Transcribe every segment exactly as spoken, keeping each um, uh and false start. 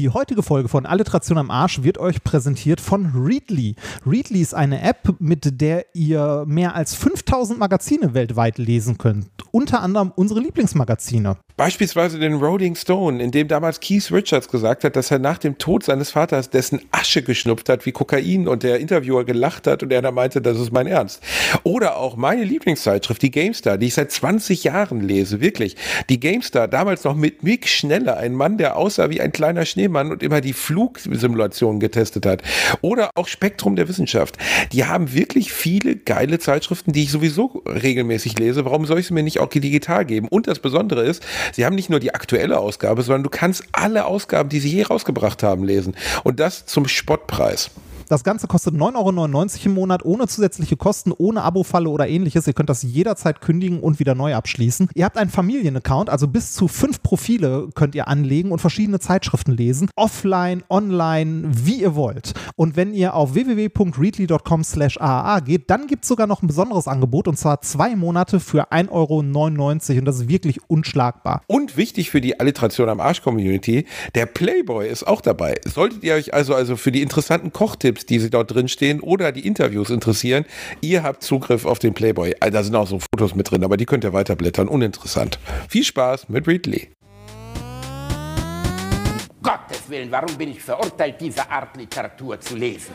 Die heutige Folge von Alliteration am Arsch wird euch präsentiert von Readly. Readly ist eine App, mit der ihr mehr als fünftausend Magazine weltweit lesen könnt. Unter anderem unsere Lieblingsmagazine. Beispielsweise den Rolling Stone, in dem damals Keith Richards gesagt hat, dass er nach dem Tod seines Vaters dessen Asche geschnupft hat wie Kokain und der Interviewer gelacht hat und er dann meinte, das ist mein Ernst. Oder auch meine Lieblingszeitschrift, die GameStar, die ich seit zwanzig Jahren lese, wirklich. Die GameStar, damals noch mit Mick Schneller, ein Mann, der aussah wie ein kleiner Schneemann und immer die Flugsimulationen getestet hat. Oder auch Spektrum der Wissenschaft. Die haben wirklich viele geile Zeitschriften, die ich sowieso regelmäßig lese. Warum soll ich sie mir nicht auch digital geben? Und das Besondere ist, sie haben nicht nur die aktuelle Ausgabe, sondern du kannst alle Ausgaben, die sie je rausgebracht haben, lesen. Und das zum Spottpreis. Das Ganze kostet neun Euro neunundneunzig im Monat, ohne zusätzliche Kosten, ohne Abo-Falle oder ähnliches. Ihr könnt das jederzeit kündigen und wieder neu abschließen. Ihr habt einen Familienaccount, also bis zu fünf Profile könnt ihr anlegen und verschiedene Zeitschriften lesen. Offline, online, wie ihr wollt. Und wenn ihr auf w w w punkt readly punkt com slash a a geht, dann gibt es sogar noch ein besonderes Angebot, und zwar zwei Monate für ein Euro neunundneunzig, und das ist wirklich unschlagbar. Und wichtig für die Alliteration am Arsch-Community, der Playboy ist auch dabei. Solltet ihr euch also, also für die interessanten Kochtipps, die sie dort drin stehen, oder die Interviews interessieren, ihr habt Zugriff auf den Playboy. Da sind auch so Fotos mit drin, aber die könnt ihr weiterblättern. Uninteressant. Viel Spaß mit Readly. Gottes Willen, warum bin ich verurteilt, diese Art Literatur zu lesen?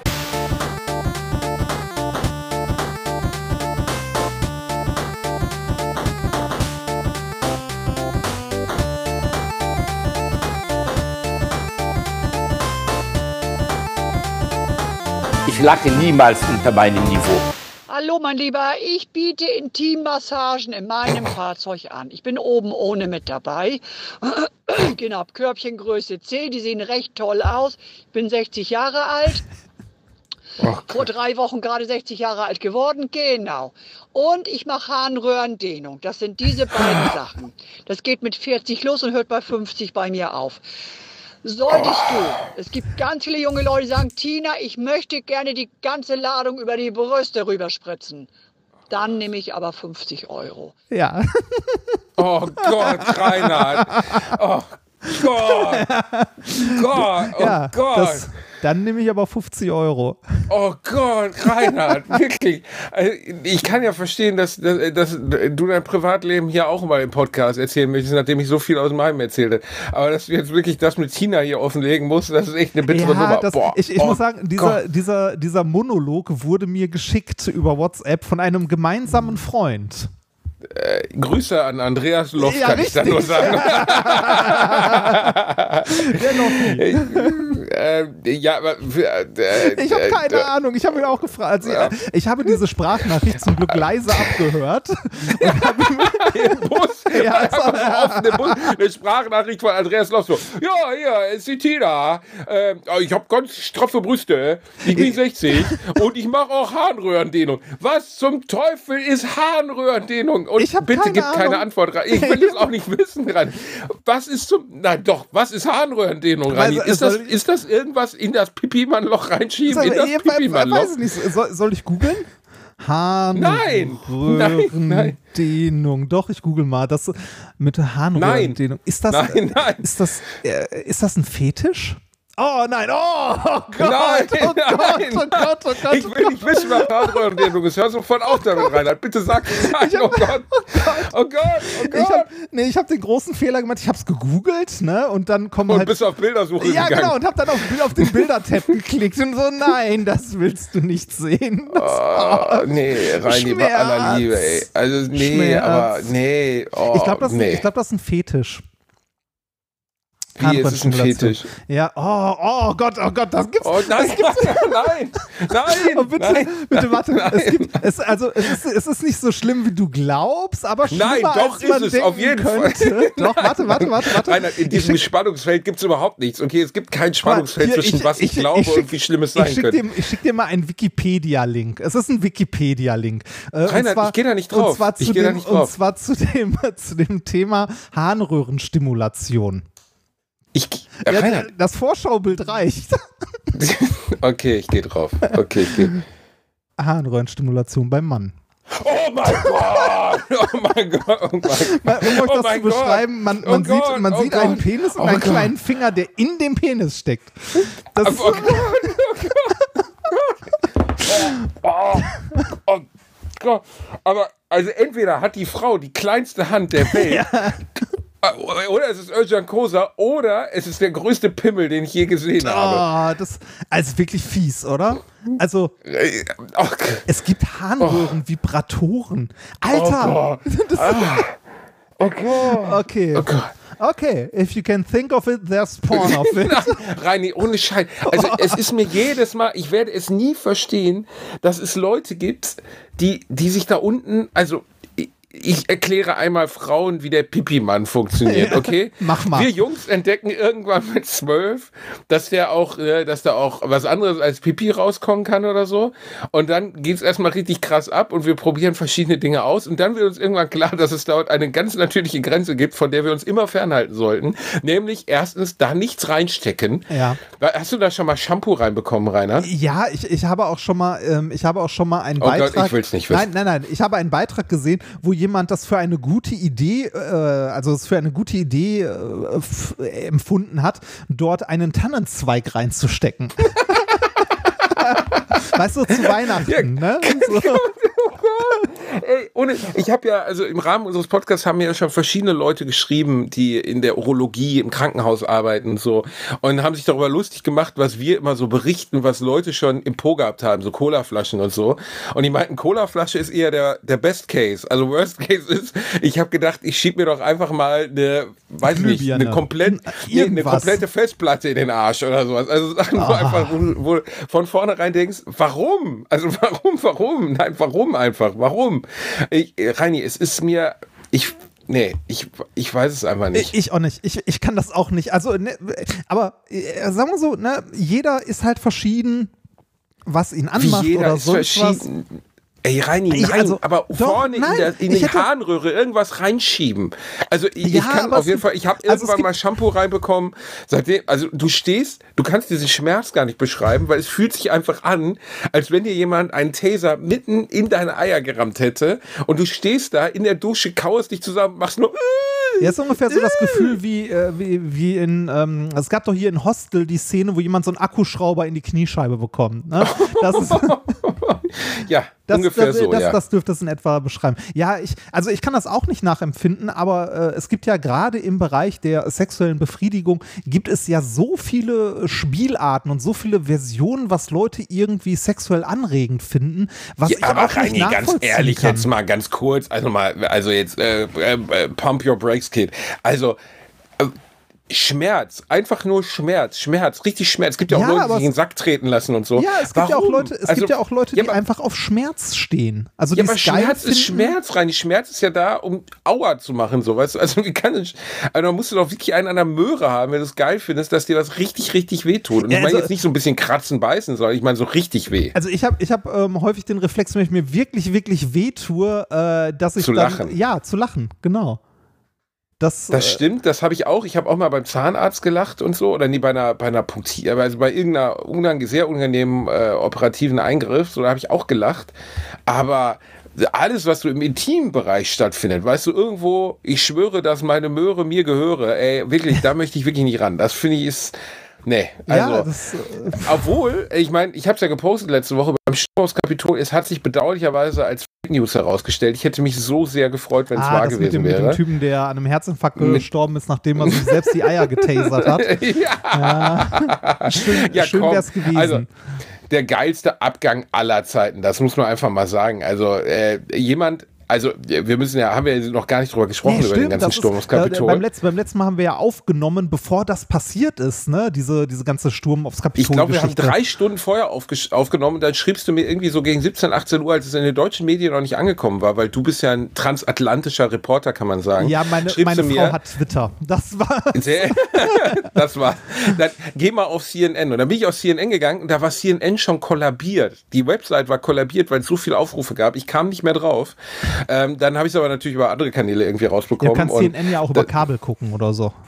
Ich lache niemals unter meinem Niveau. Hallo mein Lieber, ich biete Intimmassagen in meinem Fahrzeug an. Ich bin oben ohne mit dabei. Genau, Körbchengröße C, die sehen recht toll aus. Ich bin sechzig Jahre alt. Oh, vor drei Wochen gerade sechzig Jahre alt geworden, genau. Und ich mache Harnröhrendehnung. Das sind diese beiden Sachen. Das geht mit vierzig los und hört bei fünfzig bei mir auf. Solltest du, es gibt ganz viele junge Leute, die sagen, Tina, ich möchte gerne die ganze Ladung über die Brüste rüberspritzen. Dann nehme ich aber fünfzig Euro. Ja. Oh Gott, Reinhard. Oh Gott. Gott, oh ja, Gott. Das, dann nehme ich aber fünfzig Euro. Oh Gott, Reinhard, wirklich. Ich kann ja verstehen, dass, dass, dass du dein Privatleben hier auch mal im Podcast erzählen möchtest, nachdem ich so viel aus meinem erzählt habe. Aber dass du jetzt wirklich das mit Tina hier offenlegen musst, das ist echt eine bittere ja, Nummer. Das, Boah, ich ich oh muss sagen, dieser, dieser, dieser Monolog wurde mir geschickt über WhatsApp von einem gemeinsamen Freund. Äh, Grüße an Andreas Loff, ja, kann richtig. ich da nur sagen. Der noch äh, ja, aber, äh, ich habe keine äh, Ahnung. Ich habe ihn auch gefragt. Also, ich, ich habe diese Sprachnachricht zum Glück leise abgehört. Und hab Im Bus, ja, also, auf dem Bus, eine Sprachnachricht von Andreas Loff. So, ja, hier ist die Tina. Äh, ich habe ganz straffe Brüste. Ich bin sechzig und ich mache auch Harnröhrendehnung. Was zum Teufel ist Harnröhrendehnung? Und ich bitte keine gib Ahnung. keine Antwort rein. Ich will das auch nicht wissen gerade. Was ist zum. Nein, doch, was ist Harnröhrendehnung, Rani? Ist das, ist das irgendwas in das Pipi-Mann-Loch reinschieben? Soll, In das ich, Pipi-Mann-Loch? weiß ich nicht. Soll, soll ich googeln? Harnröhrendehnung. Doch, ich google mal. Das mit Harnröhrendehnung. Ist das, nein, nein. Ist das, äh, ist das ein Fetisch? Oh nein, oh, oh Gott, Nein, oh Gott, nein, oh Gott, oh Gott. Ich will nicht wissen, was Harnröhrendehnung ist. Hör sofort auf damit, Reinhard. Bitte sag nein, oh Gott, oh Gott, oh Gott. Ich hab, nee, ich habe den großen Fehler gemacht, ich habe es gegoogelt, ne, und dann kommen Und halt... bist auf Bildersuche ja, gegangen. genau, und hab dann auf, auf den Bildertab geklickt und so, nein, das willst du nicht sehen. Das, oh, nee, Reini, bei aller Liebe, ey. Also, nee, Schmerz. aber, nee, oh, ich glaube, das, nee. ich glaub, das ist ein Fetisch. Wie ist es ein Fetisch? Ja, oh, oh Gott, oh Gott, das gibt's. Oh nein, das gibt's. nein, nein, oh, bitte, nein, bitte, warte, nein, es gibt, es, also, es ist, es ist nicht so schlimm, wie du glaubst, aber schlimmer, Nein, doch als man ist es, denken auf jeden könnte. Fall. Doch, warte, warte, warte, warte. Reinhard, in diesem Spannungsfeld gibt es überhaupt nichts. Okay, es gibt kein Spannungsfeld Hier, zwischen ich, was ich, ich glaube ich schick, und wie schlimm es sein ich schick könnte. Dir, ich schicke dir mal einen Wikipedia-Link. Es ist ein Wikipedia-Link. Äh, Reinhard, zwar, ich gehe da nicht drauf. Und zwar zu, ich geh da dem, nicht drauf. Und zwar zu, dem, zu dem Thema Harnröhrenstimulation. Ich, Ja, Reinhard. das Vorschaubild reicht. Okay, ich gehe drauf. Okay, ich gehe. Harnröhrenstimulation beim Mann. Oh mein Gott! Oh mein Gott! Oh mein Gott! Um euch Oh das mein zu beschreiben, man, man Oh sieht, Gott, man oh sieht Gott. einen Penis und Oh einen Gott. kleinen Finger, der in dem Penis steckt. Das Oh Gott! Oh Gott! Oh, oh Gott! Aber also entweder hat die Frau die kleinste Hand der Welt. Oder es ist Özcan Kosa oder es ist der größte Pimmel, den ich je gesehen habe. Oh, das also wirklich fies, oder? Also, Oh, es gibt Harnröhren, oh. Vibratoren. Alter! Oh Gott. Ah. Oh Gott. Okay. Oh Gott. Okay, if you can think of it, there's porn of it. Reini, ohne Scheiß. Also es ist mir jedes Mal, ich werde es nie verstehen, dass es Leute gibt, die, die sich da unten, also ich erkläre einmal Frauen, wie der Pipi-Mann funktioniert, okay? Mach mal. Wir Jungs entdecken irgendwann mit zwölf, dass der auch, äh, dass da auch was anderes als Pipi rauskommen kann oder so. Und dann geht's erstmal richtig krass ab und wir probieren verschiedene Dinge aus. Und dann wird uns irgendwann klar, dass es dort eine ganz natürliche Grenze gibt, von der wir uns immer fernhalten sollten. Nämlich erstens da nichts reinstecken. Ja. Hast du da schon mal Shampoo reinbekommen, Rainer? Ja, ich, ich habe auch schon mal, ähm, ich habe auch schon mal einen Oh Beitrag. Gott, ich will's nicht wissen. Nein, nein, nein. Ich habe einen Beitrag gesehen, wo jemand das für eine gute Idee, äh, also es für eine gute Idee äh, f- äh, empfunden hat, dort einen Tannenzweig reinzustecken. Weißt du, zu Weihnachten, Ja. ne? So. Ey, ohne, ich habe ja, also im Rahmen unseres Podcasts haben mir ja schon verschiedene Leute geschrieben, die in der Urologie im Krankenhaus arbeiten und so und haben sich darüber lustig gemacht, was wir immer so berichten, was Leute schon im Po gehabt haben, so Colaflaschen und so. Und die meinten, Colaflasche ist eher der, der Best Case. Also Worst Case ist, ich habe gedacht, ich schieb mir doch einfach mal eine, weiß ich nicht, Glühbirne. eine, komplett, nee, eine Irgendwas. komplette Festplatte in den Arsch oder sowas. Also Sachen, wo Ah. einfach, wo, wo von vornherein denkst, warum? Also warum, warum? Nein, warum einfach? Warum? Ich, Reini, es ist mir, ich, nee, ich, ich weiß es einfach nicht. Ich auch nicht. Ich, ich kann das auch nicht. Also, ne, aber äh, sagen wir so, ne, jeder ist halt verschieden, was ihn anmacht Wie jeder oder ist sonst was. verschieden. Ey, Reini, Ich- nein, also, aber doch, vorne nein, in, der, in ich die hätte- Harnröhre irgendwas reinschieben. Also ich, Ja, ich kann aber auf es jeden gibt- Fall, ich habe also es irgendwann gibt- mal Shampoo reinbekommen, seitdem, also du stehst, du kannst diesen Schmerz gar nicht beschreiben, weil es fühlt sich einfach an, als wenn dir jemand einen Taser mitten in deine Eier gerammt hätte und du stehst da in der Dusche, kauerst dich zusammen, machst nur Ja, ist ungefähr so das Gefühl wie, äh, wie, wie in, ähm, es gab doch hier in Hostel die Szene, wo jemand so einen Akkuschrauber in die Kniescheibe bekommt. Ne? Das ist, ja, das, ungefähr das, so, das, ja. das dürfte es in etwa beschreiben. Ja, ich, also ich kann das auch nicht nachempfinden, aber äh, es gibt ja gerade im Bereich der sexuellen Befriedigung, gibt es ja so viele Spielarten und so viele Versionen, was Leute irgendwie sexuell anregend finden, was Ja, ich aber auch nicht Reini, ganz nachvollziehen ehrlich, kann. jetzt mal ganz kurz, also mal, also jetzt äh, äh, Pump Your Brakes, Kid. Also äh, Schmerz, einfach nur Schmerz, Schmerz, richtig Schmerz. Es gibt ja auch Ja, Leute, die aber sich in den Sack treten lassen und so. Ja, es gibt ja auch Warum? Leute, es also, gibt ja auch Leute, die ja, aber, einfach auf Schmerz stehen. Also ja, die aber es geil Schmerz ist finden. Schmerz, Reini. Schmerz ist ja da, um Aua zu machen, so, weißt du? Also wie kann ich, also da musst du doch wirklich einen an der Möhre haben, wenn du es geil findest, dass dir das richtig, richtig wehtut. Und Ja, ich meine also- jetzt nicht so ein bisschen kratzen, beißen, sondern ich meine so richtig weh. Also ich habe ich hab, ähm, häufig den Reflex, wenn ich mir wirklich, wirklich wehtue, äh, dass ich Zu dann, lachen. Ja, zu lachen, genau. Das, Das äh, stimmt, das habe ich auch. Ich habe auch mal beim Zahnarzt gelacht und so. Oder nee, bei einer, bei einer Punktier, also bei irgendeiner unang sehr unangenehmen äh, operativen Eingriff. So, da habe ich auch gelacht. Aber alles, was so im intimen Bereich stattfindet, weißt du, irgendwo, ich schwöre, dass meine Möhre mir gehöre. Ey, wirklich, da möchte ich wirklich nicht ran. Das finde ich ist. Nee, also. ja, das, äh, Obwohl, ich meine, ich habe es ja gepostet letzte Woche beim Sturmskapitol, es hat sich bedauerlicherweise als Fake News herausgestellt. Ich hätte mich so sehr gefreut, wenn es ah, wahr das mit gewesen dem, mit wäre. dem Typen, der an einem Herzinfarkt Mit- gestorben ist, nachdem er sich selbst die Eier getasert hat. Ja. Schön, Ja, schön komm, wär's gewesen. also, der geilste Abgang aller Zeiten, das muss man einfach mal sagen. Also äh, jemand, also wir müssen ja, haben wir ja noch gar nicht drüber gesprochen, Nee, über den ganzen das Sturm ist, aufs Kapitol. Äh, beim, letzten, beim letzten Mal haben wir ja aufgenommen, bevor das passiert ist, ne? Diese, diese ganze Sturm aufs Kapitol. Ich glaube, wir haben Geschichte. drei Stunden vorher aufgesch- aufgenommen und dann schriebst du mir irgendwie so gegen siebzehn, achtzehn Uhr, als es in den deutschen Medien noch nicht angekommen war, weil du bist ja ein transatlantischer Reporter, kann man sagen. Ja, meine, Schriebst meine du Frau mir, hat Twitter. Das war. Sehr, das war. Dann geh mal auf C N N. Und dann bin ich auf C N N gegangen und da war C N N schon kollabiert. Die Website war kollabiert, weil es so viele Aufrufe gab. Ich kam nicht mehr drauf. Ähm, dann habe ich es aber natürlich über andere Kanäle irgendwie Ja, rausbekommen. du kannst und C N N ja auch über da- Kabel gucken oder so.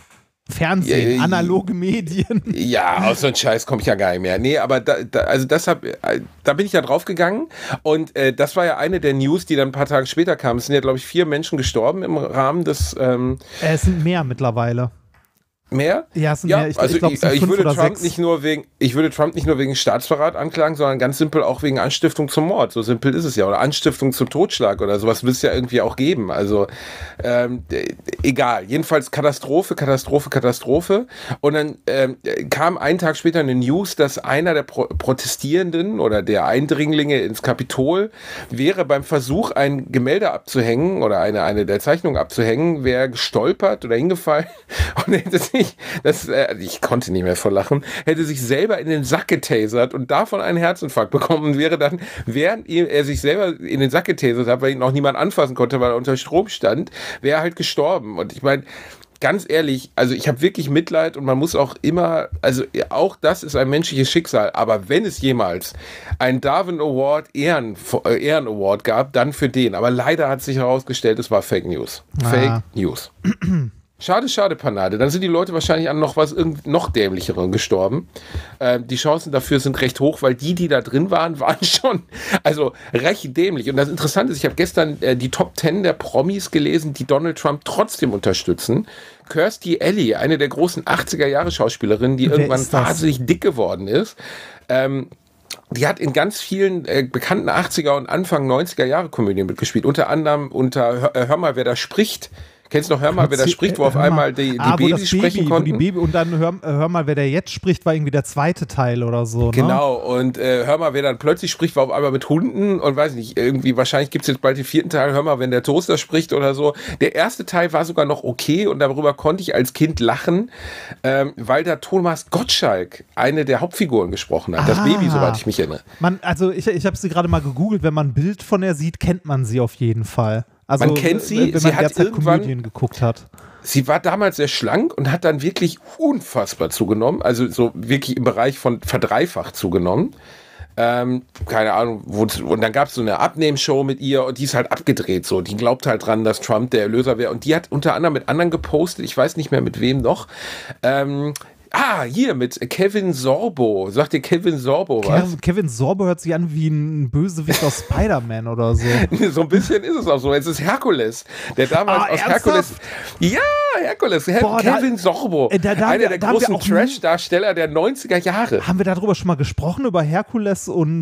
Fernsehen, Ja, analoge Medien. Ja, aus so einem Scheiß komme ich ja gar nicht mehr. Nee, aber da, da, also das hab, da bin ich ja drauf gegangen und äh, das war ja eine der News, die dann ein paar Tage später kam. Es sind ja, glaube ich, vier Menschen gestorben im Rahmen des... Ähm, äh, es sind mehr mittlerweile. Mehr? Ja, es sind ja, mehr. Ich, also ich, glaub, es sind ich, fünf würde oder Trump sechs. nicht nur wegen, ich würde Trump nicht nur wegen Staatsverrat anklagen, sondern ganz simpel auch wegen Anstiftung zum Mord. So simpel ist es ja. Oder Anstiftung zum Totschlag oder sowas wird es ja irgendwie auch geben. Also ähm, egal. Jedenfalls Katastrophe, Katastrophe, Katastrophe. Und dann ähm, kam einen Tag später eine News, dass einer der Pro- Protestierenden oder der Eindringlinge ins Kapitol wäre beim Versuch, ein Gemälde abzuhängen oder eine, eine der Zeichnungen abzuhängen, wäre gestolpert oder hingefallen und hätte sich Das, äh, ich konnte nicht mehr vor Lachen, hätte sich selber in den Sack getasert und davon einen Herzinfarkt bekommen und wäre dann, während er sich selber in den Sack getasert hat, weil ihn noch niemand anfassen konnte, weil er unter Strom stand, wäre er halt gestorben. Und ich meine, ganz ehrlich, also ich habe wirklich Mitleid und man muss auch immer, also auch das ist ein menschliches Schicksal, aber wenn es jemals einen Darwin Award Ehren, äh, Ehren Award gab, dann für den. Aber leider hat sich herausgestellt, es war Fake News. Ah. Fake News. Schade, schade, Panade. Dann sind die Leute wahrscheinlich an noch was irgend noch dämlicherem gestorben. Ähm, die Chancen dafür sind recht hoch, weil die, die da drin waren, waren schon also recht dämlich. Und das Interessante ist, ich habe gestern äh, die Top Ten der Promis gelesen, die Donald Trump trotzdem unterstützen. Kirstie Alley, eine der großen achtziger-Jahre-Schauspielerinnen, die Wer irgendwann ist das? wahnsinnig dick geworden ist. Ähm, Die hat in ganz vielen äh, bekannten achtziger- und Anfang neunziger-Jahre-Komödien mitgespielt. Unter anderem unter Hör, Hör mal, wer da spricht. Kennst du noch Hör mal, wer da spricht, wo auf einmal die, die ah, Babys das sprechen Baby, konnten? Die Baby, und dann hör, hör mal, wer der jetzt spricht, war irgendwie der zweite Teil oder so. Ne? Genau, und äh, Hör mal, wer dann plötzlich spricht, war auf einmal mit Hunden und weiß nicht, irgendwie, wahrscheinlich gibt es jetzt bald den vierten Teil, Hör mal, wenn der Toaster spricht oder so. Der erste Teil war sogar noch okay und darüber konnte ich als Kind lachen, ähm, weil da Thomas Gottschalk eine der Hauptfiguren gesprochen hat. Das Ah. Baby, soweit ich mich erinnere. Man, also ich, ich habe sie gerade mal gegoogelt, wenn man ein Bild von der sieht, kennt man sie auf jeden Fall. Also, Man kennt sie, wenn man sie hat derzeit irgendwann- Komödien geguckt hat. Sie war damals sehr schlank und hat dann wirklich unfassbar zugenommen, also so wirklich im Bereich von verdreifacht zugenommen. Ähm, keine Ahnung, wo, und dann gab es so eine Abnehmshow mit ihr und die ist halt abgedreht so. Die glaubt halt dran, dass Trump der Erlöser wäre. Und die hat unter anderem mit anderen gepostet, ich weiß nicht mehr mit wem noch, ähm, Ah, hier mit Kevin Sorbo. Sagt dir Kevin Sorbo was? Kevin, Kevin Sorbo hört sich an wie ein Bösewicht aus Spider-Man oder so. So ein bisschen ist es auch so. Es ist Herkules, der damals Ah, aus ernsthaft? Herkules. Ja, Herkules. Her Boah, da- Kevin Sorbo. äh, da- da haben einer wir- der da haben wir großen auch nie- Trash-Darsteller der neunziger Jahre. Haben wir darüber schon mal gesprochen, über Herkules und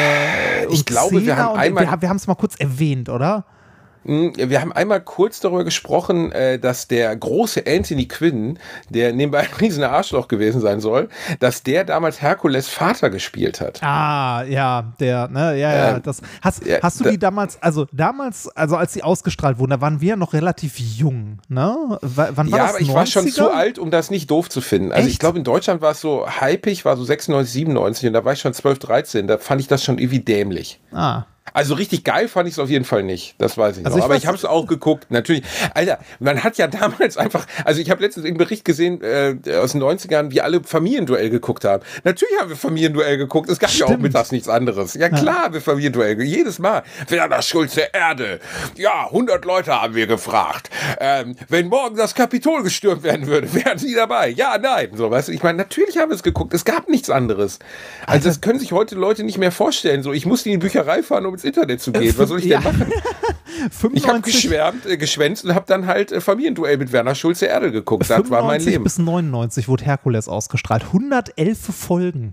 äh, Ich und glaube, wir Xena? haben Und einmal- Wir, wir haben es mal kurz erwähnt, oder? Wir haben einmal kurz darüber gesprochen, äh, dass der große Anthony Quinn, der nebenbei ein riesen Arschloch gewesen sein soll, dass der damals Herkules Vater gespielt hat. Ah, ja, der, ne, ja, ja. Ähm, Das, hast, ja, hast du da- die damals, also damals, also als die ausgestrahlt wurden, da waren wir ja noch relativ jung, ne? W wann war Ja, das? aber ich war schon neunziger? zu alt, um das nicht doof zu finden. Also Echt? ich glaube, in Deutschland war es so hypig, war so sechsundneunzig, siebenundneunzig und da war ich schon zwölf, dreizehn. Da fand ich das schon irgendwie dämlich. Ah. Also richtig geil fand ich es auf jeden Fall nicht. Das weiß ich Also noch. ich Aber weiß- ich habe es auch geguckt. Natürlich. Alter, man hat ja damals einfach, also ich habe letztens einen Bericht gesehen äh, aus den neunzigern, wie alle Familienduell geguckt haben. Natürlich haben wir Familienduell geguckt. Es gab ja auch Stimmt. mittags nichts anderes. Ja klar, haben wir Familienduell geguckt. Jedes Mal. Werner Schulze Erde. Ja, hundert Leute haben wir gefragt. Ähm, wenn morgen das Kapitol gestürmt werden würde, wären Sie dabei? Ja, nein. So, weißt du, ich meine, natürlich haben wir es geguckt. Es gab nichts anderes. Also Alter. das können sich heute Leute nicht mehr vorstellen. So, ich musste in die Bücherei fahren, um ins Internet zu gehen. Was soll ich denn Ja. machen? Ich habe fünfundneunzig geschwärmt, äh, geschwänzt und habe dann halt äh, Familienduell mit Werner Schulze Erde geguckt. Das war mein fünfundneunzig Leben. bis neunundneunzig wurde Herkules ausgestrahlt. hundertelf Folgen.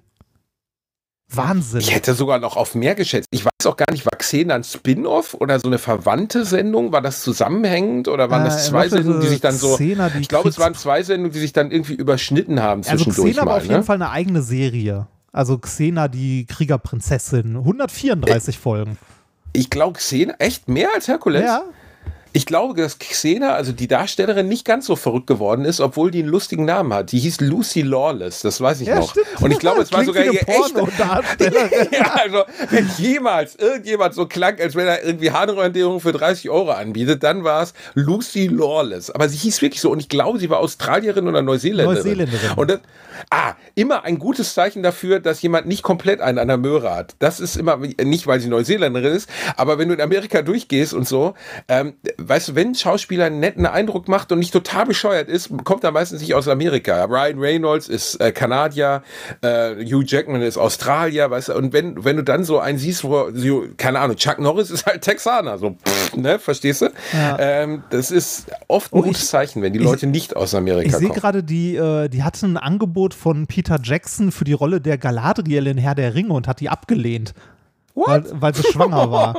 Wahnsinn. Ich hätte sogar noch auf mehr geschätzt. Ich weiß auch gar nicht, war Xena ein Spin-off oder so eine verwandte Sendung? War das zusammenhängend oder waren das Äh, zwei warte, Sendungen, die sich dann so... Xena, die ich glaube, es Kriegs- waren zwei Sendungen, die sich dann irgendwie überschnitten haben Also zwischendurch Xena war mal. auf jeden Ne? Fall eine eigene Serie. Also Xena, die Kriegerprinzessin. hundertvierunddreißig Folgen. Ich glaube, Xena, echt mehr als Herkules? Ja. Ich glaube, dass Xena, also die Darstellerin, nicht ganz so verrückt geworden ist, obwohl die einen lustigen Namen hat. Die hieß Lucy Lawless, das weiß ich Ja, noch. stimmt. Und ich glaube, es war Klingt sogar wie ihr eine echter... Pornodarstellerin. Ja, also, wenn jemals irgendjemand so klang, als wenn er irgendwie Harnröhrendehung für dreißig Euro anbietet, dann war es Lucy Lawless. Aber sie hieß wirklich so und ich glaube, sie war Australierin oder Neuseeländerin. Neuseeländerin. Und das, ah, immer ein gutes Zeichen dafür, dass jemand nicht komplett einen an der Möhre hat. Das ist immer, nicht weil sie Neuseeländerin ist, aber wenn du in Amerika durchgehst und so, ähm, weißt du, wenn ein Schauspieler einen netten Eindruck macht und nicht total bescheuert ist, kommt er meistens nicht aus Amerika. Ryan Reynolds ist äh, Kanadier, äh, Hugh Jackman ist Australier, weißt du, und wenn, wenn du dann so einen siehst, wo, so, keine Ahnung, Chuck Norris ist halt Texaner, so, pff, ne, verstehst du? Ja. Ähm, das ist oft ein oh, gutes ich, Zeichen, wenn die Leute ich, nicht aus Amerika ich kommen. Ich sehe gerade, die, äh, die hatten ein Angebot von Peter Jackson für die Rolle der Galadriel in Herr der Ringe und hat die abgelehnt, weil, weil sie schwanger war.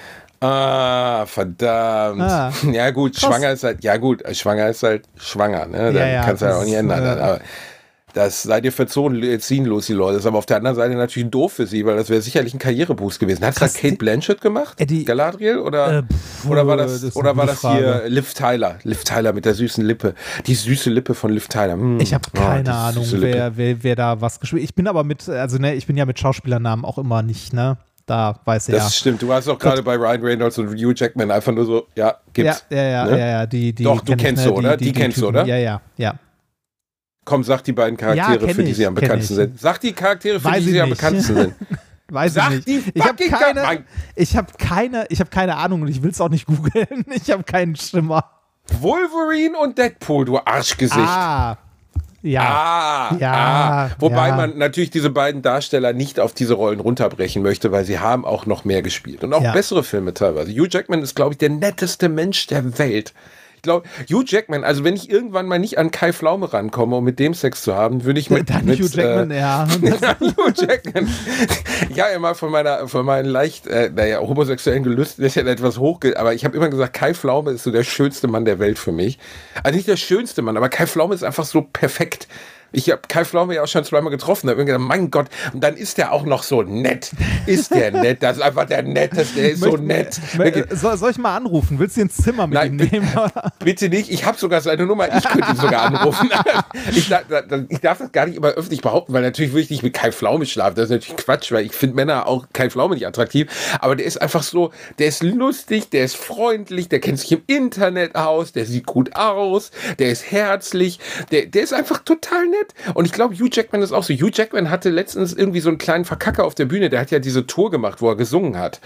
Ah, verdammt. Ah, ja gut, krass. Schwanger ist halt, ja gut, schwanger ist halt schwanger, ne? Dann ja, ja, kannst du halt auch nicht ändern. Äh, aber das seid ihr verzogen, ziehen los, die Leute. Das ist aber auf der anderen Seite natürlich doof für sie, weil das wäre sicherlich ein Karriereboost gewesen. Hat das Kate Blanchett gemacht? Äh, die, Galadriel? Oder, äh, pff, oder war das, das oder war das hier Liv Tyler? Liv Tyler mit der süßen Lippe. Die süße Lippe von Liv Tyler. Hm. Ich habe keine oh, Ahnung, wer, wer, wer da was gespielt hat. Ich bin aber mit, also ne, ich bin ja mit Schauspielernamen auch immer nicht, ne? Da weiß er. Das ja. stimmt. Du hast auch gerade bei Ryan Reynolds und Hugh Jackman einfach nur so, ja, gibt's. Ja, ja, ja, ne? ja, ja, die, die Doch, du kennst ich, ne? du, oder? Die, die, die kennst du, oder? Ja, ja, ja. Komm, sag die beiden Charaktere, ja, für die ich, sie am bekanntesten sind. Sag die Charaktere, für weiß die sie am bekanntesten sind. Weiß Sag ich nicht. Die ich habe keine, Mann. ich habe keine, ich habe keine Ahnung und ich will es auch nicht googeln. Ich habe keinen Schimmer. Wolverine und Deadpool, du Arschgesicht. Ah. Ja. Ah, ja, ah. Wobei ja. man natürlich diese beiden Darsteller nicht auf diese Rollen runterbrechen möchte, weil sie haben auch noch mehr gespielt. Und auch ja. bessere Filme teilweise. Hugh Jackman ist, glaube ich, der netteste Mensch der Welt. Ich glaube, Hugh Jackman, also wenn ich irgendwann mal nicht an Kai Pflaume rankomme, um mit dem Sex zu haben, würde ich mit, Dann mit Hugh Jackman, äh, ja. Hugh Jackman. Ich habe immer von meiner, von meinen leicht, äh, naja, homosexuellen Gelüsten, das ist ja etwas hochge... Aber ich habe immer gesagt, Kai Pflaume ist so der schönste Mann der Welt für mich. Also nicht der schönste Mann, aber Kai Pflaume ist einfach so perfekt. Ich habe Kai Pflaume ja auch schon zweimal getroffen. Da habe ich mir gedacht, mein Gott, und dann ist der auch noch so nett. Ist der nett? Das ist einfach der Netteste, der ist so nett. Soll, soll ich mal anrufen? Willst du ins Zimmer mit Nein, ihm nehmen? Oder? Bitte nicht. Ich habe sogar seine Nummer. Ich könnte ihn sogar anrufen. ich, darf, ich darf das gar nicht immer öffentlich behaupten, weil natürlich würde ich nicht mit Kai Pflaume schlafen. Das ist natürlich Quatsch, weil ich finde Männer auch Kai Pflaume nicht attraktiv. Aber der ist einfach so, der ist lustig, der ist freundlich, der kennt sich im Internet aus, der sieht gut aus, der ist herzlich, der, der ist einfach total nett. Und ich glaube, Hugh Jackman ist auch so. Hugh Jackman hatte letztens irgendwie so einen kleinen Verkacker auf der Bühne. Der hat ja diese Tour gemacht, wo er gesungen hat.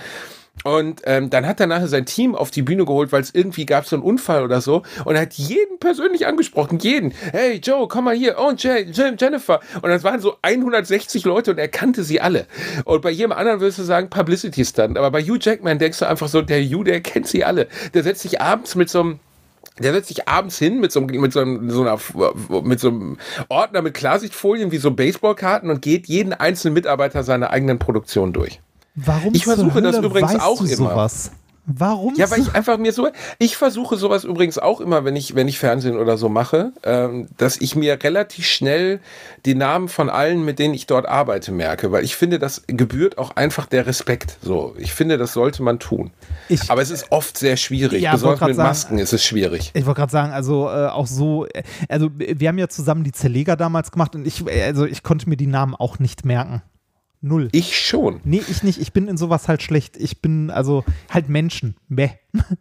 Und ähm, dann hat er nachher sein Team auf die Bühne geholt, weil es irgendwie gab so einen Unfall oder so. Und er hat jeden persönlich angesprochen. Jeden. Hey, Joe, komm mal hier. Oh, Jay, Jay, Jennifer. Und das waren so hundertsechzig Leute und er kannte sie alle. Und bei jedem anderen würdest du sagen Publicity-Stunt. Aber bei Hugh Jackman denkst du einfach so, der Hugh, der kennt sie alle. Der setzt sich abends mit so einem Der setzt sich abends hin mit so, einem, mit, so einem, so einer, mit so einem Ordner mit Klarsichtfolien wie so Baseballkarten und geht jeden einzelnen Mitarbeiter seiner eigenen Produktion durch. Warum ich versuche das übrigens weißt auch du immer. Sowas? Warum? Ja, weil ich einfach mir so, ich versuche sowas übrigens auch immer, wenn ich, wenn ich Fernsehen oder so mache, ähm, dass ich mir relativ schnell die Namen von allen, mit denen ich dort arbeite, merke, weil ich finde, das gebührt auch einfach der Respekt. So, ich finde, das sollte man tun. Ich, Aber es ist oft sehr schwierig, ja, besonders mit sagen, Masken ist es schwierig. Ich wollte gerade sagen, also äh, auch so, also wir haben ja zusammen die Zerleger damals gemacht und ich, also ich konnte mir die Namen auch nicht merken. Null. Ich schon. Nee, ich nicht. Ich bin in sowas halt schlecht. Ich bin also halt Menschen. Bäh.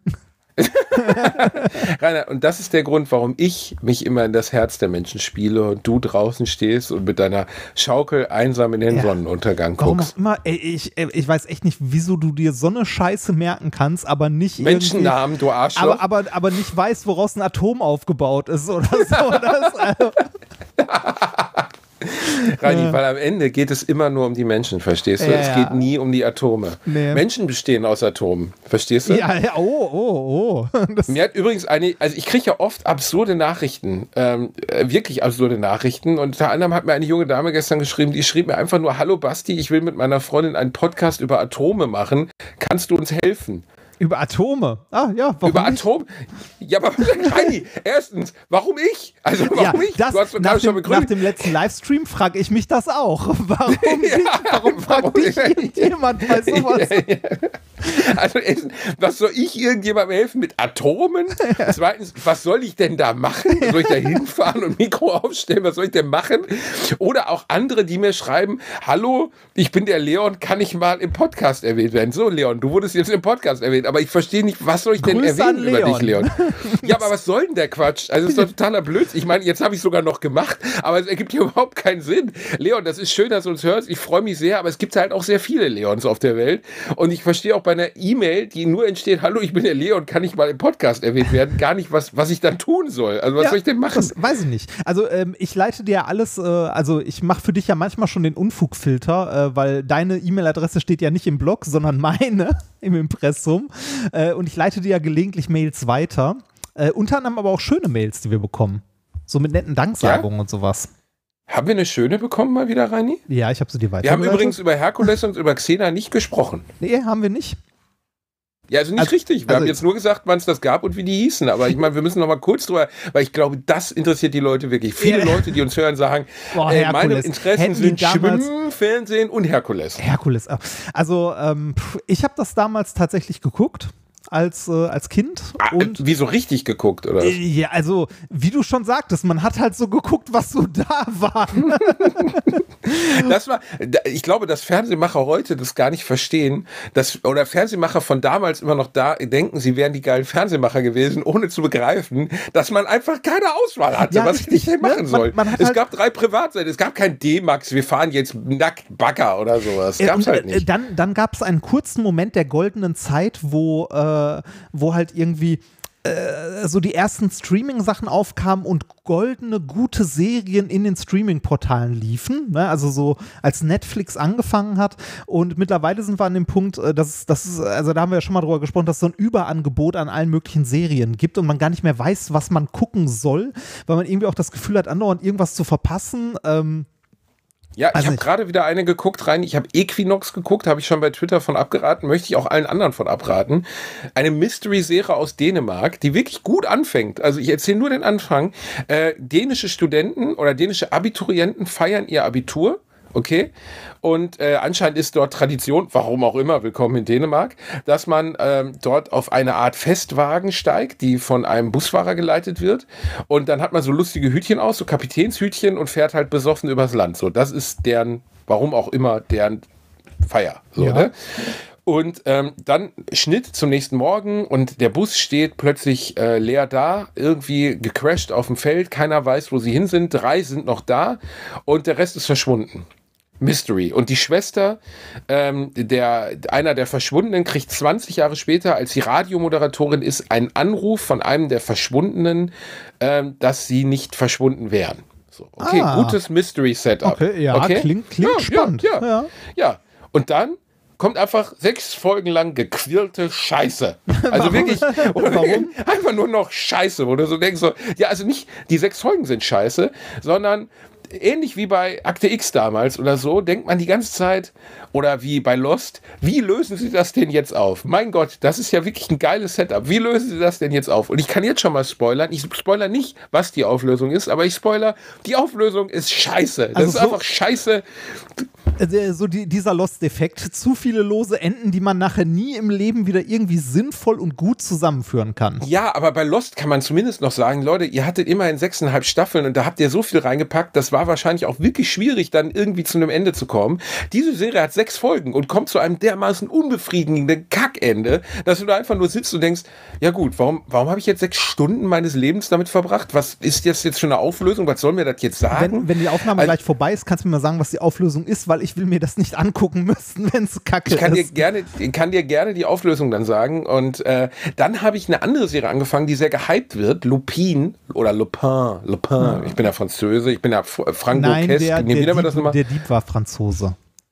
Rainer, und das ist der Grund, warum ich mich immer in das Herz der Menschen spiele und du draußen stehst und mit deiner Schaukel einsam in den ja. Sonnenuntergang guckst. Warum auch immer, ey, ich, ich weiß echt nicht, wieso du dir so eine Scheiße merken kannst, aber nicht Menschennamen, du Arschloch. Aber, aber, aber nicht weißt, woraus ein Atom aufgebaut ist oder so. Das, also. Reini, ja. weil am Ende geht es immer nur um die Menschen, verstehst du? Ja, es ja. geht nie um die Atome. Nee. Menschen bestehen aus Atomen, verstehst du? Ja, ja, oh, oh, oh. Das Mir hat übrigens eine, also ich kriege ja oft absurde Nachrichten, ähm, wirklich absurde Nachrichten und unter anderem hat mir eine junge Dame gestern geschrieben, die schrieb mir einfach nur, hallo Basti, ich will mit meiner Freundin einen Podcast über Atome machen, kannst du uns helfen? Über Atome? Ah, ja, warum Über nicht? Atome? Ja, aber Reini, erstens, warum ich? Also warum ja, ich? Das, du hast nach, dem, nach dem letzten Livestream frage ich mich das auch. Warum, ja, warum fragt dich irgendjemand bei sowas? Ja, ja. Also erstens, was soll ich irgendjemandem helfen mit Atomen? Zweitens, was soll ich denn da machen? Soll ich da hinfahren und Mikro aufstellen? Was soll ich denn machen? Oder auch andere, die mir schreiben, hallo, ich bin der Leon, kann ich mal im Podcast erwähnt werden? So, Leon, du wurdest jetzt im Podcast erwähnt, aber ich verstehe nicht, was soll ich denn Grüße erwähnen über Leon. dich, Leon? Ja, aber was soll denn der Quatsch? Also das ist doch totaler Blödsinn. Ich meine, jetzt habe ich es sogar noch gemacht, aber es ergibt hier überhaupt keinen Sinn. Leon, das ist schön, dass du uns hörst. Ich freue mich sehr, aber es gibt halt auch sehr viele Leons auf der Welt und ich verstehe auch bei bei einer E-Mail, die nur entsteht, hallo, ich bin der Leon, kann ich mal im Podcast erwähnt werden, gar nicht, was, was ich dann tun soll. Also was ja, soll ich denn machen? Das weiß ich nicht. Also ähm, ich leite dir ja alles, äh, also ich mache für dich ja manchmal schon den Unfugfilter, äh, weil deine E-Mail-Adresse steht ja nicht im Blog, sondern meine im Impressum. Äh, und ich leite dir ja gelegentlich Mails weiter. Äh, unter anderem aber auch schöne Mails, die wir bekommen. So mit netten Danksagungen ja? und sowas. Haben wir eine schöne bekommen mal wieder, Reini? Ja, ich habe sie dir weitergeleitet. Wir haben übrigens über Herkules und über Xena nicht gesprochen. Nee, haben wir nicht. Ja, also nicht also, richtig. Wir also, haben jetzt nur gesagt, wann es das gab und wie die hießen. Aber ich meine, wir müssen noch mal kurz drüber, weil ich glaube, das interessiert die Leute wirklich. Viele ja. Leute, die uns hören, sagen, Boah, äh, meine Interessen Hätten sind damals, Schwimmen, Fernsehen und Herkules. Herkules. Also ähm, ich habe das damals tatsächlich geguckt. Als, äh, als Kind. Ah, und wie so richtig geguckt, oder? Äh, ja, also, wie du schon sagtest, man hat halt so geguckt, was so da war. Das war, ich glaube, dass Fernsehmacher heute das gar nicht verstehen, dass, oder Fernsehmacher von damals immer noch da denken, sie wären die geilen Fernsehmacher gewesen, ohne zu begreifen, dass man einfach keine Auswahl hatte, ja, was ich nicht machen ne? soll. Man, man es halt gab drei Privatseiten, es gab kein D-Max, wir fahren jetzt nackt Bagger oder sowas. Gab's äh, halt nicht. Dann, dann gab es einen kurzen Moment der goldenen Zeit, wo, äh, wo halt irgendwie so die ersten Streaming-Sachen aufkamen und goldene, gute Serien in den Streaming-Portalen liefen, ne? Also so als Netflix angefangen hat und mittlerweile sind wir an dem Punkt, dass das also da haben wir ja schon mal drüber gesprochen, dass es so ein Überangebot an allen möglichen Serien gibt und man gar nicht mehr weiß, was man gucken soll, weil man irgendwie auch das Gefühl hat, andauernd irgendwas zu verpassen. Ähm, Ja, ich habe gerade wieder eine geguckt rein. Ich habe Equinox geguckt, habe ich schon bei Twitter von abgeraten, möchte ich auch allen anderen von abraten. Eine Mystery-Serie aus Dänemark, die wirklich gut anfängt. Also ich erzähle nur den Anfang. Äh, dänische Studenten oder dänische Abiturienten feiern ihr Abitur. Okay, und äh, anscheinend ist dort Tradition, warum auch immer, willkommen in Dänemark, dass man ähm, dort auf eine Art Festwagen steigt, die von einem Busfahrer geleitet wird und dann hat man so lustige Hütchen aus, so Kapitänshütchen und fährt halt besoffen übers Land. So, das ist deren, warum auch immer, deren Feier. So, ja. Ne? Und ähm, dann Schnitt zum nächsten Morgen und der Bus steht plötzlich äh, leer da, irgendwie gecrashed auf dem Feld, keiner weiß, wo sie hin sind, drei sind noch da und der Rest ist verschwunden. Mystery. Und die Schwester, ähm, der, einer der Verschwundenen, kriegt zwanzig Jahre später, als sie Radiomoderatorin ist, einen Anruf von einem der Verschwundenen, ähm, dass sie nicht verschwunden wären. So, okay, ah. Gutes Mystery-Setup. Okay, ja, okay? klingt, klingt ja, spannend. Ja, ja, ja. Und dann kommt einfach sechs Folgen lang gequirlte Scheiße. Also wirklich, oder warum? Einfach nur noch Scheiße, wo du so denkst, so, ja, also nicht die sechs Folgen sind scheiße, sondern ähnlich wie bei Akte X damals oder so, denkt man die ganze Zeit, oder wie bei Lost, wie lösen sie das denn jetzt auf? Mein Gott, das ist ja wirklich ein geiles Setup. Wie lösen sie das denn jetzt auf? Und ich kann jetzt schon mal spoilern. Ich spoilere nicht, was die Auflösung ist, aber ich spoilere, die Auflösung ist scheiße. Das also ist so einfach scheiße. So die, dieser Lost-Effekt, zu viele lose Enden, die man nachher nie im Leben wieder irgendwie sinnvoll und gut zusammenführen kann. Ja, aber bei Lost kann man zumindest noch sagen, Leute, ihr hattet immerhin sechseinhalb Staffeln und da habt ihr so viel reingepackt, das war wahrscheinlich auch wirklich schwierig, dann irgendwie zu einem Ende zu kommen. Diese Serie hat sechs Folgen und kommt zu einem dermaßen unbefriedigenden Kackende, dass du da einfach nur sitzt und denkst, ja gut, warum, warum habe ich jetzt sechs Stunden meines Lebens damit verbracht? Was ist jetzt, jetzt für eine Auflösung? Was soll mir das jetzt sagen? Wenn, wenn die Aufnahme also, gleich vorbei ist, kannst du mir mal sagen, was die Auflösung ist, weil ich will mir das nicht angucken müssen, wenn es kacke ich kann ist. Dir gerne, ich kann dir gerne die Auflösung dann sagen. Und äh, dann habe ich eine andere Serie angefangen, die sehr gehypt wird. Lupin oder Lupin. Lupin. Ja. Ich bin ja Französe, ich bin ja Franco-Kesk. Der, nee, der, Dieb, das der Dieb war Franzose.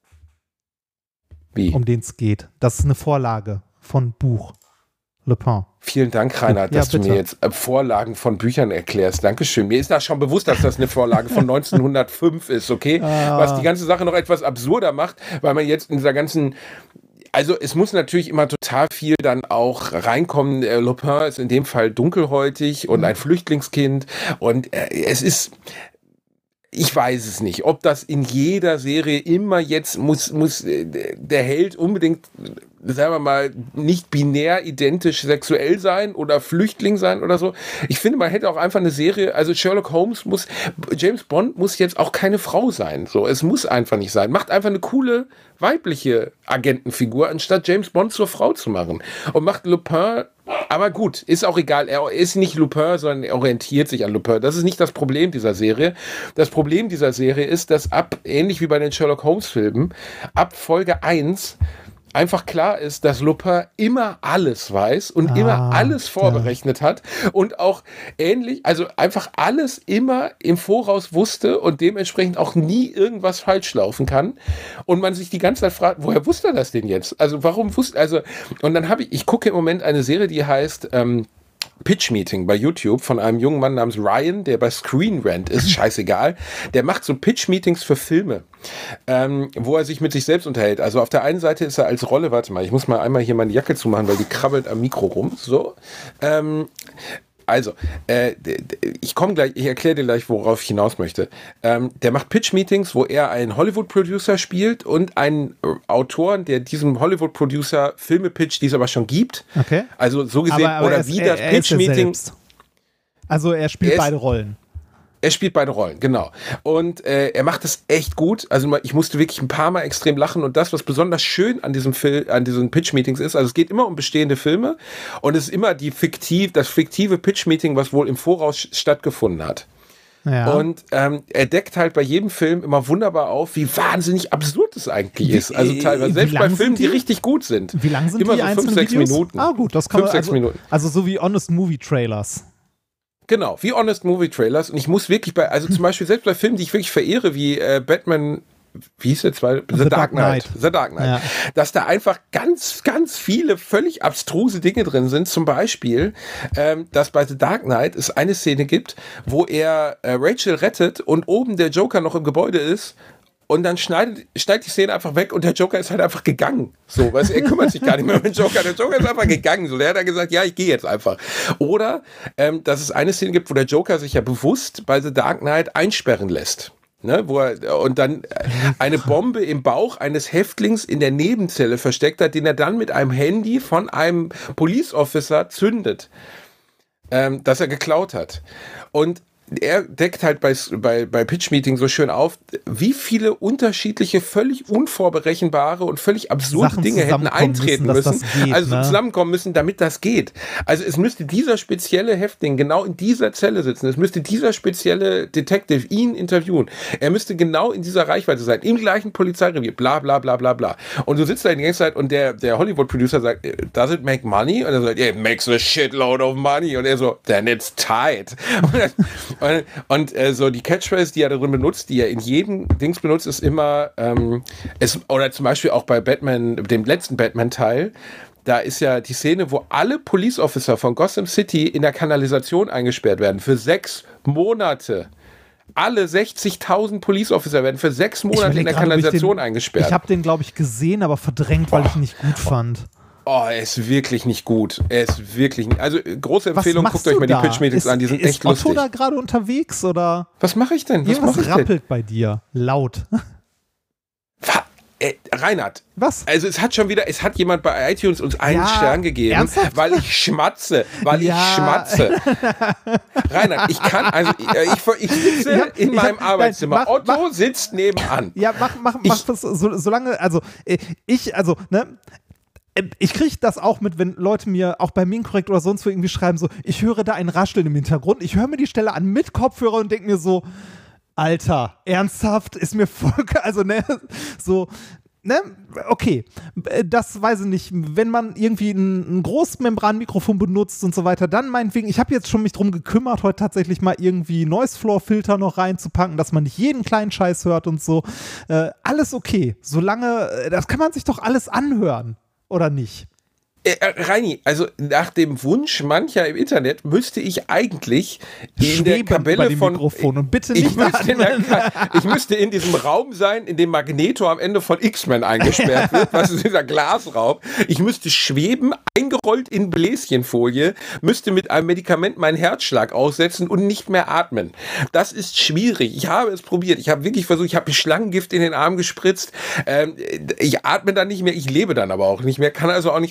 Wie? Um den es geht. Das ist eine Vorlage von Buch. Le Pen. Vielen Dank, Rainer, dass ja, du mir jetzt äh, Vorlagen von Büchern erklärst. Dankeschön. Mir ist da schon bewusst, dass das eine Vorlage von neunzehnhundertfünf ist, okay? Ah. Was die ganze Sache noch etwas absurder macht, weil man jetzt in dieser ganzen... Also es muss natürlich immer total viel dann auch reinkommen. Äh, Le Pen ist in dem Fall dunkelhäutig und ein Flüchtlingskind und äh, es ist... Ich weiß es nicht, ob das in jeder Serie immer jetzt muss, muss der Held unbedingt, sagen wir mal, nicht binär identisch sexuell sein oder Flüchtling sein oder so. Ich finde, man hätte auch einfach eine Serie, also Sherlock Holmes muss, James Bond muss jetzt auch keine Frau sein. So, es muss einfach nicht sein. Macht einfach eine coole weibliche Agentenfigur, anstatt James Bond zur Frau zu machen. Und macht Lupin, aber gut, ist auch egal, er ist nicht Lupin, sondern er orientiert sich an Lupin. Das ist nicht das Problem dieser Serie. Das Problem dieser Serie ist, dass ab, ähnlich wie bei den Sherlock Holmes Filmen, ab Folge eins einfach klar ist, dass Lupin immer alles weiß und Ah, immer alles vorberechnet hat und auch ähnlich, also einfach alles immer im Voraus wusste und dementsprechend auch nie irgendwas falsch laufen kann und man sich die ganze Zeit fragt, woher wusste er das denn jetzt? Also warum wusste, also und dann habe ich, ich gucke im Moment eine Serie, die heißt ähm, Pitch Meeting bei YouTube von einem jungen Mann namens Ryan, der bei Screen Rant ist, scheißegal. Der macht so Pitch Meetings für Filme, ähm, wo er sich mit sich selbst unterhält. Also auf der einen Seite ist er als Rolle, warte mal, ich muss mal einmal hier meine Jacke zumachen, weil die krabbelt am Mikro rum. So. Ähm, Also, äh, ich komme gleich, ich erkläre dir gleich, worauf ich hinaus möchte. Ähm, der macht Pitch-Meetings, wo er einen Hollywood-Producer spielt und einen Autoren, der diesem Hollywood-Producer Filme pitcht, die es aber schon gibt. Okay. Also so gesehen, Aber, aber oder es- wie er- das er ist ja Pitch-Meeting. selbst. Also er spielt Er ist- beide Rollen. Er spielt beide Rollen, genau. Und äh, er macht das echt gut. Also ich musste wirklich ein paar Mal extrem lachen. Und das, was besonders schön an diesem Film, an diesen Pitch-Meetings ist, also es geht immer um bestehende Filme und es ist immer die fiktiv, das fiktive Pitch-Meeting, was wohl im Voraus stattgefunden hat. Ja. Und ähm, er deckt halt bei jedem Film immer wunderbar auf, wie wahnsinnig absurd es eigentlich Wie- ist. Also teilweise, wie selbst lang bei sind Filmen, die die? richtig gut sind. Wie lang sind immer die so fünf, einzelnen sechs Videos? Minuten. Ah gut, das kann fünf, man, sechs also, Minuten. also so wie Honest Movie Trailers. Genau, wie Honest Movie Trailers. Und ich muss wirklich bei, also zum Beispiel selbst bei Filmen, die ich wirklich verehre, wie äh, Batman, wie hieß der zwei? The, The Dark Dark Knight. Knight. The Dark Knight. Ja. Dass da einfach ganz, ganz viele völlig abstruse Dinge drin sind. Zum Beispiel, ähm, dass bei The Dark Knight es eine Szene gibt, wo er äh, Rachel rettet und oben der Joker noch im Gebäude ist. Und dann schneidet, schneidet die Szene einfach weg und der Joker ist halt einfach gegangen. So, weißt du, er kümmert sich gar nicht mehr um den Joker. Der Joker ist einfach gegangen. So, der hat dann gesagt, ja, ich gehe jetzt einfach. Oder, ähm, dass es eine Szene gibt, wo der Joker sich ja bewusst bei The Dark Knight einsperren lässt. Ne, wo er, und dann eine Bombe im Bauch eines Häftlings in der Nebenzelle versteckt hat, den er dann mit einem Handy von einem Police Officer zündet, ähm, das er geklaut hat. Und er deckt halt bei, bei, bei Pitch-Meeting so schön auf, wie viele unterschiedliche, völlig unvorberechenbare und völlig absurde Sachen Dinge hätten zusammenkommen eintreten müssen, dass müssen, das geht, also ne? zusammenkommen müssen, damit das geht. Also es müsste dieser spezielle Häftling genau in dieser Zelle sitzen, es müsste dieser spezielle Detective ihn interviewen, er müsste genau in dieser Reichweite sein, im gleichen Polizeirevier, bla bla bla bla bla. Und du sitzt da die ganze Zeit und der, der Hollywood-Producer sagt, does it make money? Und er sagt, yeah, it makes a shitload of money. Und er so, then it's tight. Und, dann, und, und äh, so die Catchphrase, die er darin benutzt, die er in jedem Dings benutzt, ist immer, ähm, es, oder zum Beispiel auch bei Batman, dem letzten Batman-Teil, da ist ja die Szene, wo alle Police Officer von Gotham City in der Kanalisation eingesperrt werden für sechs Monate. Alle sechzigtausend Police Officer werden für sechs Monate in der Kanalisation eingesperrt. Ich habe den, glaube ich, gesehen, aber verdrängt, weil Oh. ich ihn nicht gut fand. Oh, er ist wirklich nicht gut. Er ist wirklich nicht. Also, große Was Empfehlung, machst guckt euch du mal da? die Pitch-Meetings Ist- an, die sind ist echt Otto lustig. da gerade unterwegs oder? Was mache ich denn? Was Irgendwas mache ich denn? rappelt bei dir. Laut. Wa- äh, Reinhard, Was? also es hat schon wieder, es hat jemand bei iTunes uns einen Ja, Stern gegeben, ernsthaft? weil ich schmatze, weil Ja. ich schmatze. Reinhard, ich kann, also ich, ich, ich sitze Ich hab- in ich meinem hab- Arbeitszimmer, nein, mach- Otto sitzt nebenan. Ja, mach, mach, mach Ich- das so, solange, also äh, ich, also, ne, äh, ich kriege das auch mit, wenn Leute mir auch bei Minkorrekt oder sonst wo irgendwie schreiben, so, ich höre da ein Rascheln im Hintergrund, ich höre mir die Stelle an mit Kopfhörer und denke mir so, Alter, ernsthaft, ist mir voll, also, ne, so, ne, okay, äh, das weiß ich nicht, wenn man irgendwie ein, ein Großmembranmikrofon benutzt und so weiter, dann meinetwegen, ich habe jetzt schon mich drum gekümmert, heute tatsächlich mal irgendwie Noise-Floor-Filter noch reinzupacken, dass man nicht jeden kleinen Scheiß hört und so, äh, alles okay, solange, äh, das kann man sich doch alles anhören, oder nicht? Äh, äh, Reini, also nach dem Wunsch mancher im Internet müsste ich eigentlich in der Schweben über Kapelle dem von Mikrofon und bitte ich nicht müsste, in der, atmen. ich müsste in diesem Raum sein, in dem Magneto am Ende von X-Men eingesperrt wird, was ist dieser Glasraum. Ich müsste schweben, eingerollt in Bläschenfolie, müsste mit einem Medikament meinen Herzschlag aussetzen und nicht mehr atmen. Das ist schwierig. Ich habe es probiert. Ich habe wirklich versucht, ich habe mir Schlangengift in den Arm gespritzt. Ähm, ich atme dann nicht mehr, ich lebe dann aber auch nicht mehr, kann also auch nicht mehr sprechen.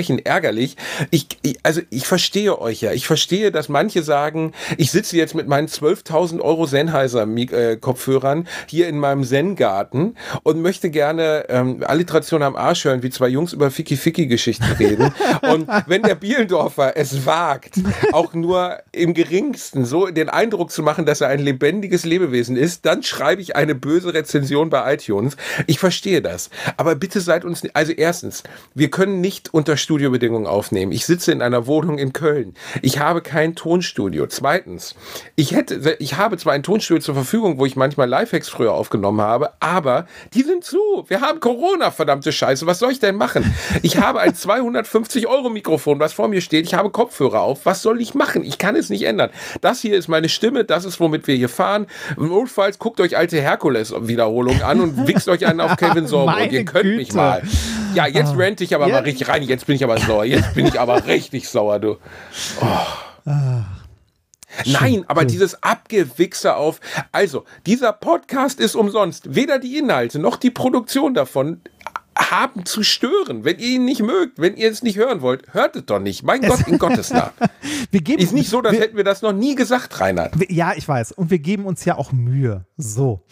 bisschen ärgerlich. Ich, ich, also ich verstehe euch ja. Ich verstehe, dass manche sagen, ich sitze jetzt mit meinen zwölftausend Euro Sennheiser-Kopfhörern hier in meinem Zen-Garten und möchte gerne ähm, Alliteration am Arsch hören, wie zwei Jungs über Ficky-Ficky-Geschichten reden. Und wenn der Bielendorfer es wagt, auch nur im geringsten so den Eindruck zu machen, dass er ein lebendiges Lebewesen ist, dann schreibe ich eine böse Rezension bei iTunes. Ich verstehe das. Aber bitte seid uns, also erstens, wir können nicht unter Studiobedingungen aufnehmen. Ich sitze in einer Wohnung in Köln. Ich habe kein Tonstudio. Zweitens, ich hätte, ich habe zwar ein Tonstudio zur Verfügung, wo ich manchmal Lifehacks früher aufgenommen habe, aber die sind zu. Wir haben Corona, verdammte Scheiße. Was soll ich denn machen? Ich habe ein zweihundertfünfzig Euro Mikrofon, was vor mir steht. Ich habe Kopfhörer auf. Was soll ich machen? Ich kann es nicht ändern. Das hier ist meine Stimme. Das ist, womit wir hier fahren. Notfalls guckt euch alte Herkules-Wiederholungen an und wichst euch einen auf Kevin Sorbo. Und ihr könnt Güte. mich mal. Ja, jetzt oh. rente ich aber yeah. mal richtig rein. Jetzt bin ich aber sauer. Jetzt bin ich aber richtig sauer, du. Oh. Ah. Nein, aber dieses Abgewichse auf, also, dieser Podcast ist umsonst. Weder die Inhalte noch die Produktion davon haben zu stören. Wenn ihr ihn nicht mögt, wenn ihr es nicht hören wollt, hört es doch nicht. Mein Gott, in Gottes Namen. Wir geben, ist nicht so, als hätten wir das noch nie gesagt, Reinhard. Ja, ich weiß. Und wir geben uns ja auch Mühe. So.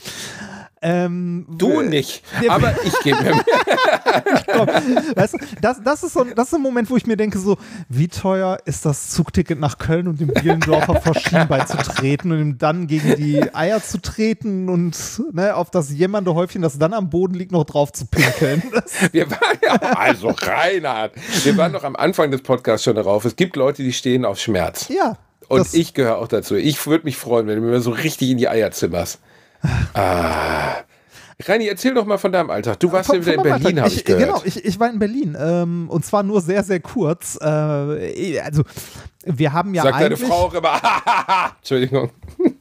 Ähm, du nicht, aber ich gebe mir Komm, weißt du, das, das, ist so, das ist so ein Moment, wo ich mir denke, so, wie teuer ist das Zugticket nach Köln und dem Bielendorfer vor Schienbein zu treten und ihm dann gegen die Eier zu treten und ne, auf das jämmernde Häufchen, das dann am Boden liegt, noch drauf zu pinkeln. Wir waren ja, also Reinhard, wir waren doch am Anfang des Podcasts schon darauf, es gibt Leute, die stehen auf Schmerz. Ja. Und ich gehöre auch dazu. Ich würde mich freuen, wenn du mir so richtig in die Eier zimmerst. Ah. Reini, erzähl doch mal von deinem Alltag. Du warst von, ja wieder in Berlin, habe ich, ich gehört. Genau, ich, ich war in Berlin. Ähm, und zwar nur sehr, sehr kurz. Äh, also, wir haben ja Sagt eigentlich... deine Frau auch immer, Entschuldigung.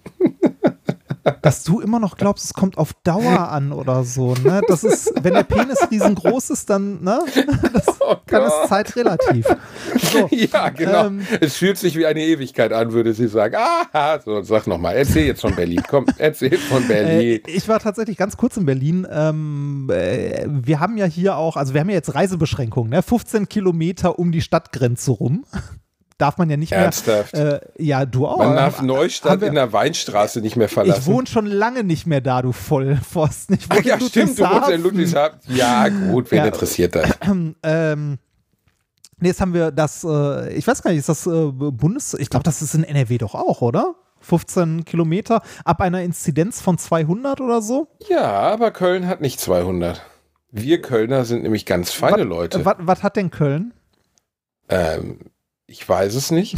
Dass du immer noch glaubst, es kommt auf Dauer an oder so, ne? Das ist, wenn der Penis riesengroß ist, dann, ne? Das, oh dann ist Zeit relativ. So, ja, genau. Ähm, es fühlt sich wie eine Ewigkeit an, würde sie sagen. Ah, so, sag nochmal, erzähl jetzt von Berlin. Komm, erzähl von Berlin. Äh, ich war tatsächlich ganz kurz in Berlin. Ähm, äh, wir haben ja hier auch, also wir haben ja jetzt Reisebeschränkungen, ne? fünfzehn Kilometer um die Stadtgrenze rum. Darf man ja nicht Ernsthaft? mehr. Äh, ja, du auch. Man darf Neustadt wir, in der Weinstraße nicht mehr verlassen. Ich wohne schon lange nicht mehr da, du Vollpfosten. Ich wohne Ach ja, in stimmt, du wohnst in Ludwigshafen. Ja, gut, wen ja, interessiert das? Ähm, ähm, nee, jetzt haben wir das, äh, ich weiß gar nicht, ist das äh, Bundes... Ich glaube, das ist in N R W doch auch, oder? fünfzehn Kilometer ab einer Inzidenz von zweihundert oder so? Ja, aber Köln hat nicht zweihundert. Wir Kölner sind nämlich ganz feine was, Leute. Was, was hat denn Köln? Ähm... Ich weiß es nicht.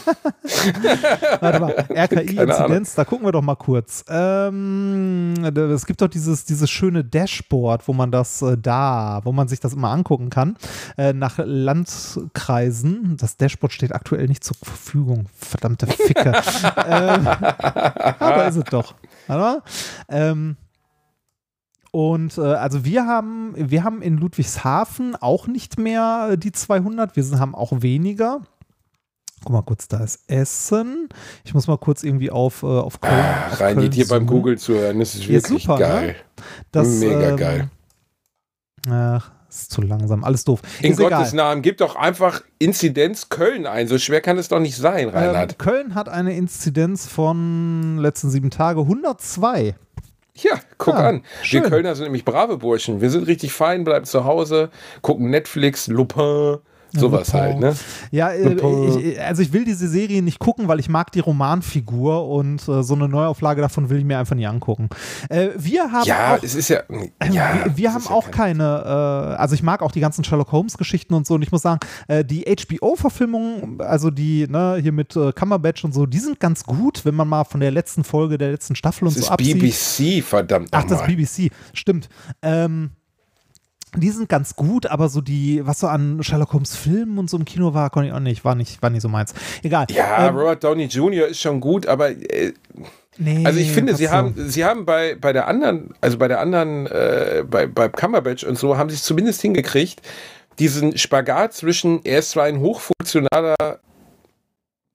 Warte mal, R K I-Inzidenz, da gucken wir doch mal kurz. Ähm, es gibt doch dieses, dieses schöne Dashboard, wo man das äh, da, wo man sich das immer angucken kann, äh, nach Landkreisen. Das Dashboard steht aktuell nicht zur Verfügung. Verdammte Ficke. ähm, ah, da ist es doch. Warte mal. Ähm, Und äh, also wir haben, wir haben in Ludwigshafen auch nicht mehr die zweihundert, wir haben auch weniger. Guck mal kurz, da ist Essen. Ich muss mal kurz irgendwie auf, äh, auf Köln. Ah, auf rein, Köln dir beim Google zu hören, das ist wirklich ja, super, geil. Ne? Das, Mega ähm, geil. Ach, ist zu langsam, alles doof. In ist Gottes egal. Namen, gib doch einfach Inzidenz Köln ein. So schwer kann es doch nicht sein, Reinhard. Ähm, Köln hat eine Inzidenz von letzten sieben Tage hundertzwei. Ja, guck ja, an. Schön. Wir Kölner sind nämlich brave Burschen. Wir sind richtig fein, bleiben zu Hause, gucken Netflix, Lupin, sowas Lupin. halt, ne? Ja, äh, ich, also ich will diese Serie nicht gucken, weil ich mag die Romanfigur und äh, so eine Neuauflage davon will ich mir einfach nie angucken. Äh, wir haben ja, auch, es ist ja, ja wir, wir haben ja auch keine, äh, also ich mag auch die ganzen Sherlock Holmes Geschichten und so und ich muss sagen, äh, die H B O-Verfilmungen, also die, ne, hier mit äh, Cumberbatch und so, die sind ganz gut, wenn man mal von der letzten Folge der letzten Staffel und das so absieht. absieht. B B C, verdammt Ach, das nochmal. ist B B C, stimmt. Ähm, Die sind ganz gut, aber so die, was so an Sherlock Holmes Filmen und so im Kino war, konnte ich auch nicht, war nicht, war nicht so meins. Egal. Ja, ähm, Robert Downey Junior ist schon gut, aber äh, nee, also ich finde, sie so. haben, sie haben bei, bei der anderen, also bei der anderen, äh, bei, bei Cumberbatch und so, haben sie es zumindest hingekriegt, diesen Spagat zwischen, er ist zwar ein hochfunktionaler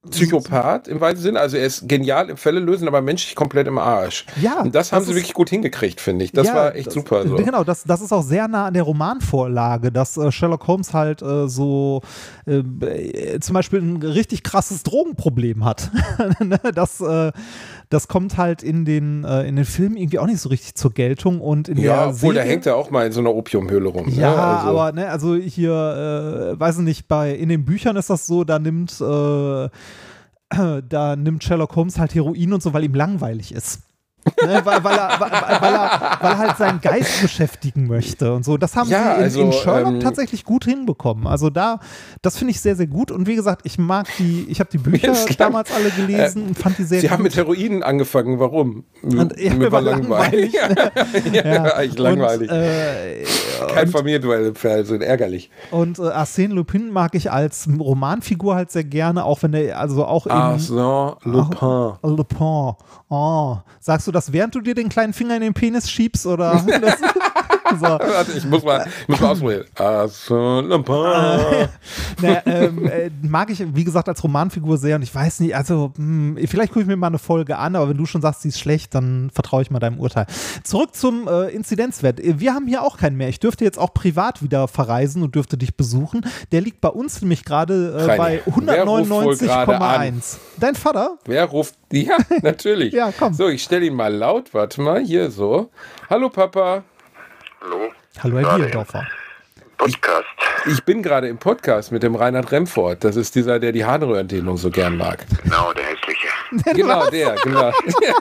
Psychopath im weitesten Sinne. Also er ist genial im Fälle lösen, aber menschlich komplett im Arsch. Ja. Und das haben das sie ist, wirklich gut hingekriegt, finde ich. Das ja, war echt das, super. So. Genau, das, das ist auch sehr nah an der Romanvorlage, dass äh, Sherlock Holmes halt äh, so äh, zum Beispiel ein richtig krasses Drogenproblem hat. das, äh, das kommt halt in den, äh, in den Filmen irgendwie auch nicht so richtig zur Geltung. Und in ja, der obwohl Serie, da hängt er auch mal in so einer Opiumhöhle rum. Ja, ne? also. aber ne, also hier, äh, weiß ich nicht, bei in den Büchern ist das so, da nimmt äh, da nimmt Sherlock Holmes halt Heroin und so, weil ihm langweilig ist. ne, weil, weil, er, weil, weil, er, weil er halt seinen Geist beschäftigen möchte und so. Das haben ja, sie in, also, in Sherlock ähm, tatsächlich gut hinbekommen. Also da, das finde ich sehr, sehr gut. Und wie gesagt, ich mag die, ich habe die Bücher damals alle gelesen äh, und fand die sehr Sie gut. haben mit Heroin angefangen, warum? Und, ja, mir war langweilig. langweilig. ja, ja, eigentlich langweilig. Und, äh, Kein und, Familienduell, also ärgerlich. Und äh, Arsène Lupin mag ich als Romanfigur halt sehr gerne, auch wenn der, also auch in Arsène Lupin. Oh, Lupin. Oh. Sagst du das, während du dir den kleinen Finger in den Penis schiebst, oder? Das, so. Warte, ich muss mal, ich muss mal ausprobieren. Arsène Lupin. naja, ähm, äh, mag ich, wie gesagt, als Romanfigur sehr und ich weiß nicht, also mh, vielleicht gucke ich mir mal eine Folge an, aber wenn du schon sagst, sie ist schlecht, dann vertraue ich mal deinem Urteil. Zurück zum äh, Inzidenzwert. Wir haben hier auch keinen mehr. Ich dürfte jetzt auch privat wieder verreisen und dürfte dich besuchen. Der liegt bei uns nämlich gerade äh, bei hundertneunundneunzig Komma eins. Dein Vater? Wer ruft? Ja, natürlich. Ja, komm. So, ich stelle ihn mal laut. Warte mal, hier so. Hallo, Papa. Hallo. Hallo, Herr Bielendorfer. Podcast. Ich, ich bin gerade im Podcast mit dem Reinhard Remford. Das ist dieser, der die Harnröhrendehnung so gern mag. Genau, der hässliche. Genau, der, genau.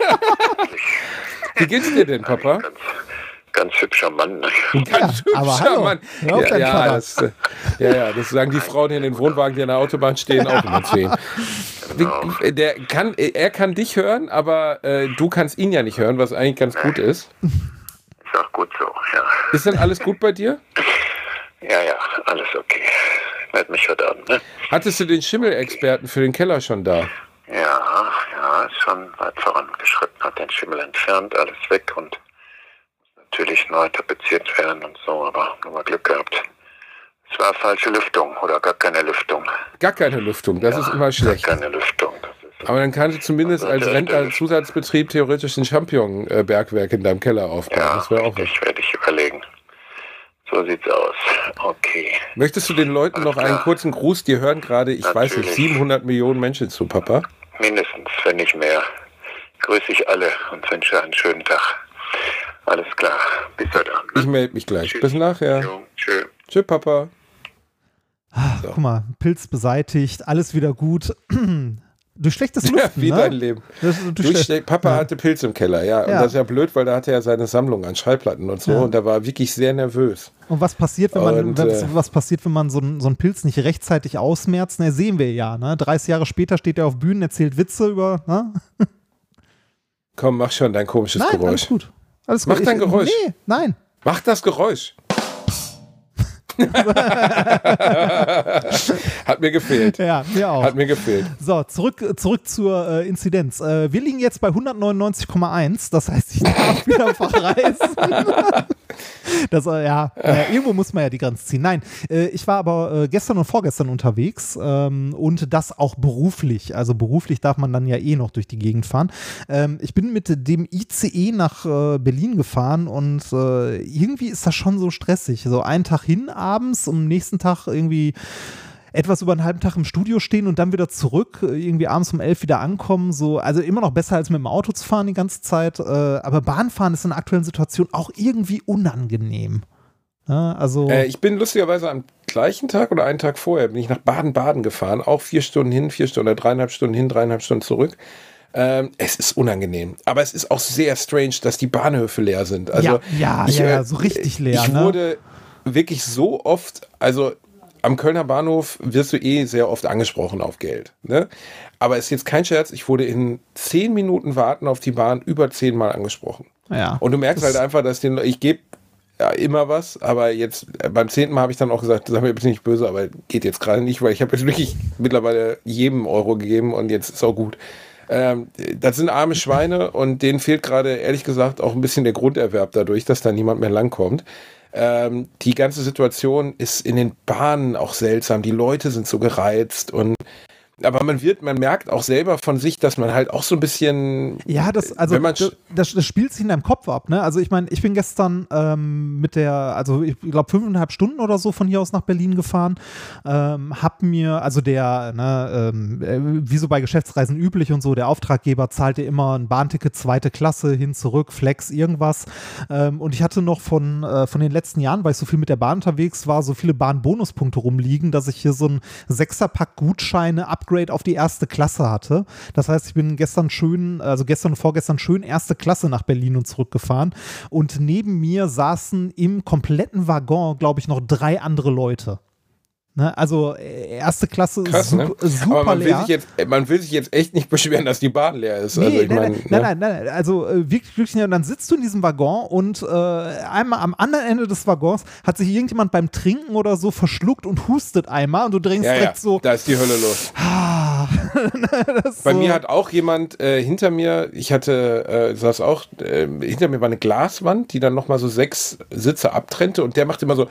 Wie geht's dir denn, Papa? Ganz, ganz hübscher Mann. Ganz Ja, aber hübscher hallo. Mann. Hör auf Ja, deinen ja, Vater. das, äh, ja, ja, das sagen die Frauen hier in den Wohnwagen, die an der Autobahn stehen, auch immer zu ihm. Wie- Der kann, er kann dich hören, aber äh, du kannst ihn ja nicht hören, was eigentlich ganz gut ist. Ist auch gut so, ja. Ist denn alles gut bei dir? Ja, ja, alles okay. Meld mich heute Abend, ne? Hattest du den Schimmelexperten für den Keller schon da? Ja, ja, ist schon weit vorangeschritten, hat den Schimmel entfernt, alles weg und muss natürlich neu tapeziert werden und so, aber nochmal Glück gehabt. Es war falsche Lüftung oder gar keine Lüftung. Gar keine Lüftung, das ja, ist immer schlecht. Gar keine Lüftung. Das ist Aber dann kannst du zumindest als Rentner-Zusatzbetrieb theoretisch ein Champignon-Bergwerk in deinem Keller aufbauen. ja, Das wäre auch was. ich werde ich überlegen. So sieht's aus. Okay. Möchtest du den Leuten noch einen kurzen Gruß? Die hören gerade, ich weiß nicht, Natürlich. siebenhundert Millionen Menschen zu, Papa. Mindestens, wenn nicht mehr. Grüße ich alle und wünsche einen schönen Tag. Alles klar. Bis heute Abend. Ich melde mich gleich. Bis nachher. Jo, tschö. Tschüss, Papa. Ah, So. Guck mal, Pilz beseitigt, alles wieder gut. Durch schlechtes Lüften, Wie ne? dein Leben. Das, durch Du, schle- ste- Papa ja. hatte Pilz im Keller, ja. Und Ja. das ist ja blöd, weil da hatte er seine Sammlung an Schallplatten und so. Ja. Und da war er wirklich sehr nervös. Und was passiert, wenn man, Und, was, äh, was passiert, wenn man so, einen- so einen Pilz nicht rechtzeitig ausmerzt? Ne, sehen wir ja, ne? dreißig Jahre später steht er auf Bühnen, erzählt Witze über, ne? Komm, mach schon dein komisches Nein, Geräusch. alles gut. Alles Mach gut. dein Geräusch. Nee, nein. Mach das Geräusch. Hat mir gefehlt. Ja, mir auch. Hat mir gefehlt. So, zurück, zurück zur äh, Inzidenz. Äh, wir liegen jetzt bei hundertneunundneunzig Komma eins, das heißt, ich darf wieder verreisen. Das, äh, ja, äh, irgendwo muss man ja die Grenze ziehen. Nein, äh, ich war aber äh, gestern und vorgestern unterwegs ähm, und das auch beruflich. Also beruflich darf man dann ja eh noch durch die Gegend fahren. Ähm, ich bin mit dem I C E nach äh, Berlin gefahren und äh, irgendwie ist das schon so stressig. So einen Tag hin abends, um nächsten Tag irgendwie etwas über einen halben Tag im Studio stehen und dann wieder zurück, irgendwie abends um elf wieder ankommen, so, also immer noch besser als mit dem Auto zu fahren die ganze Zeit, äh, aber Bahnfahren ist in der aktuellen Situation auch irgendwie unangenehm. Ja, also Äh, ich bin lustigerweise am gleichen Tag oder einen Tag vorher bin ich nach Baden-Baden gefahren, auch vier Stunden hin, vier Stunden oder dreieinhalb Stunden hin, dreieinhalb Stunden zurück. Ähm, es ist unangenehm, aber es ist auch sehr strange, dass die Bahnhöfe leer sind. Also ja, ja, ich, ja, äh, ja, so richtig leer. Ich ne? wurde wirklich so oft, also am Kölner Bahnhof wirst du eh sehr oft angesprochen auf Geld. Ne? Aber ist jetzt kein Scherz, ich wurde in zehn Minuten Warten auf die Bahn über zehnmal angesprochen. Ja. Und du merkst Das- halt einfach, dass den, ich gebe ja immer was, aber jetzt äh, beim zehnten Mal habe ich dann auch gesagt, sag mir bitte nicht böse, aber geht jetzt gerade nicht, weil ich habe jetzt wirklich mittlerweile jedem Euro gegeben und jetzt ist auch gut. Ähm, das sind arme Schweine und denen fehlt gerade, ehrlich gesagt, auch ein bisschen der Grunderwerb dadurch, dass da niemand mehr langkommt. Ähm, die ganze Situation ist in den Bahnen auch seltsam. Die Leute sind so gereizt und aber man wird, man merkt auch selber von sich, dass man halt auch so ein bisschen. Ja, das, also wenn man das, das, das spielt sich in deinem Kopf ab, ne? Also ich meine, ich bin gestern ähm, mit der, also ich glaube fünfeinhalb Stunden oder so von hier aus nach Berlin gefahren, ähm, hab mir, also der, ne, ähm, wie so bei Geschäftsreisen üblich und so, der Auftraggeber zahlt dir immer ein Bahnticket zweite Klasse, hin, zurück, Flex, irgendwas. Ähm, und ich hatte noch von, äh, von den letzten Jahren, weil ich so viel mit der Bahn unterwegs war, so viele Bahnbonuspunkte rumliegen, dass ich hier so ein Sechserpack Gutscheine, Upgrade auf die erste Klasse hatte. Das heißt, ich bin gestern schön, also gestern und vorgestern schön erste Klasse nach Berlin und zurückgefahren und neben mir saßen im kompletten Waggon, glaube ich, noch drei andere Leute. Ne, also erste Klasse ist Krass, super, ne? super Aber man will, leer. sich jetzt, man will sich jetzt echt nicht beschweren, dass die Bahn leer ist. Nee, also ich nein, mein, nein, ne? nein, nein, nein, also äh, wirklich, wirklich, und dann sitzt du in diesem Waggon und äh, einmal am anderen Ende des Waggons hat sich irgendjemand beim Trinken oder so verschluckt und hustet einmal und du denkst Ja, direkt ja, so, da ist die Hölle los. ah, Bei so. mir hat auch jemand äh, hinter mir, ich hatte, äh, saß auch, äh, hinter mir war eine Glaswand, die dann nochmal so sechs Sitze abtrennte und der macht immer so,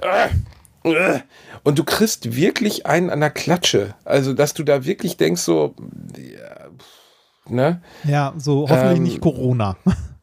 äh, äh, und du kriegst wirklich einen an der Klatsche. Also, dass du da wirklich denkst so, ja, ne? Ja, so hoffentlich Ähm, nicht Corona.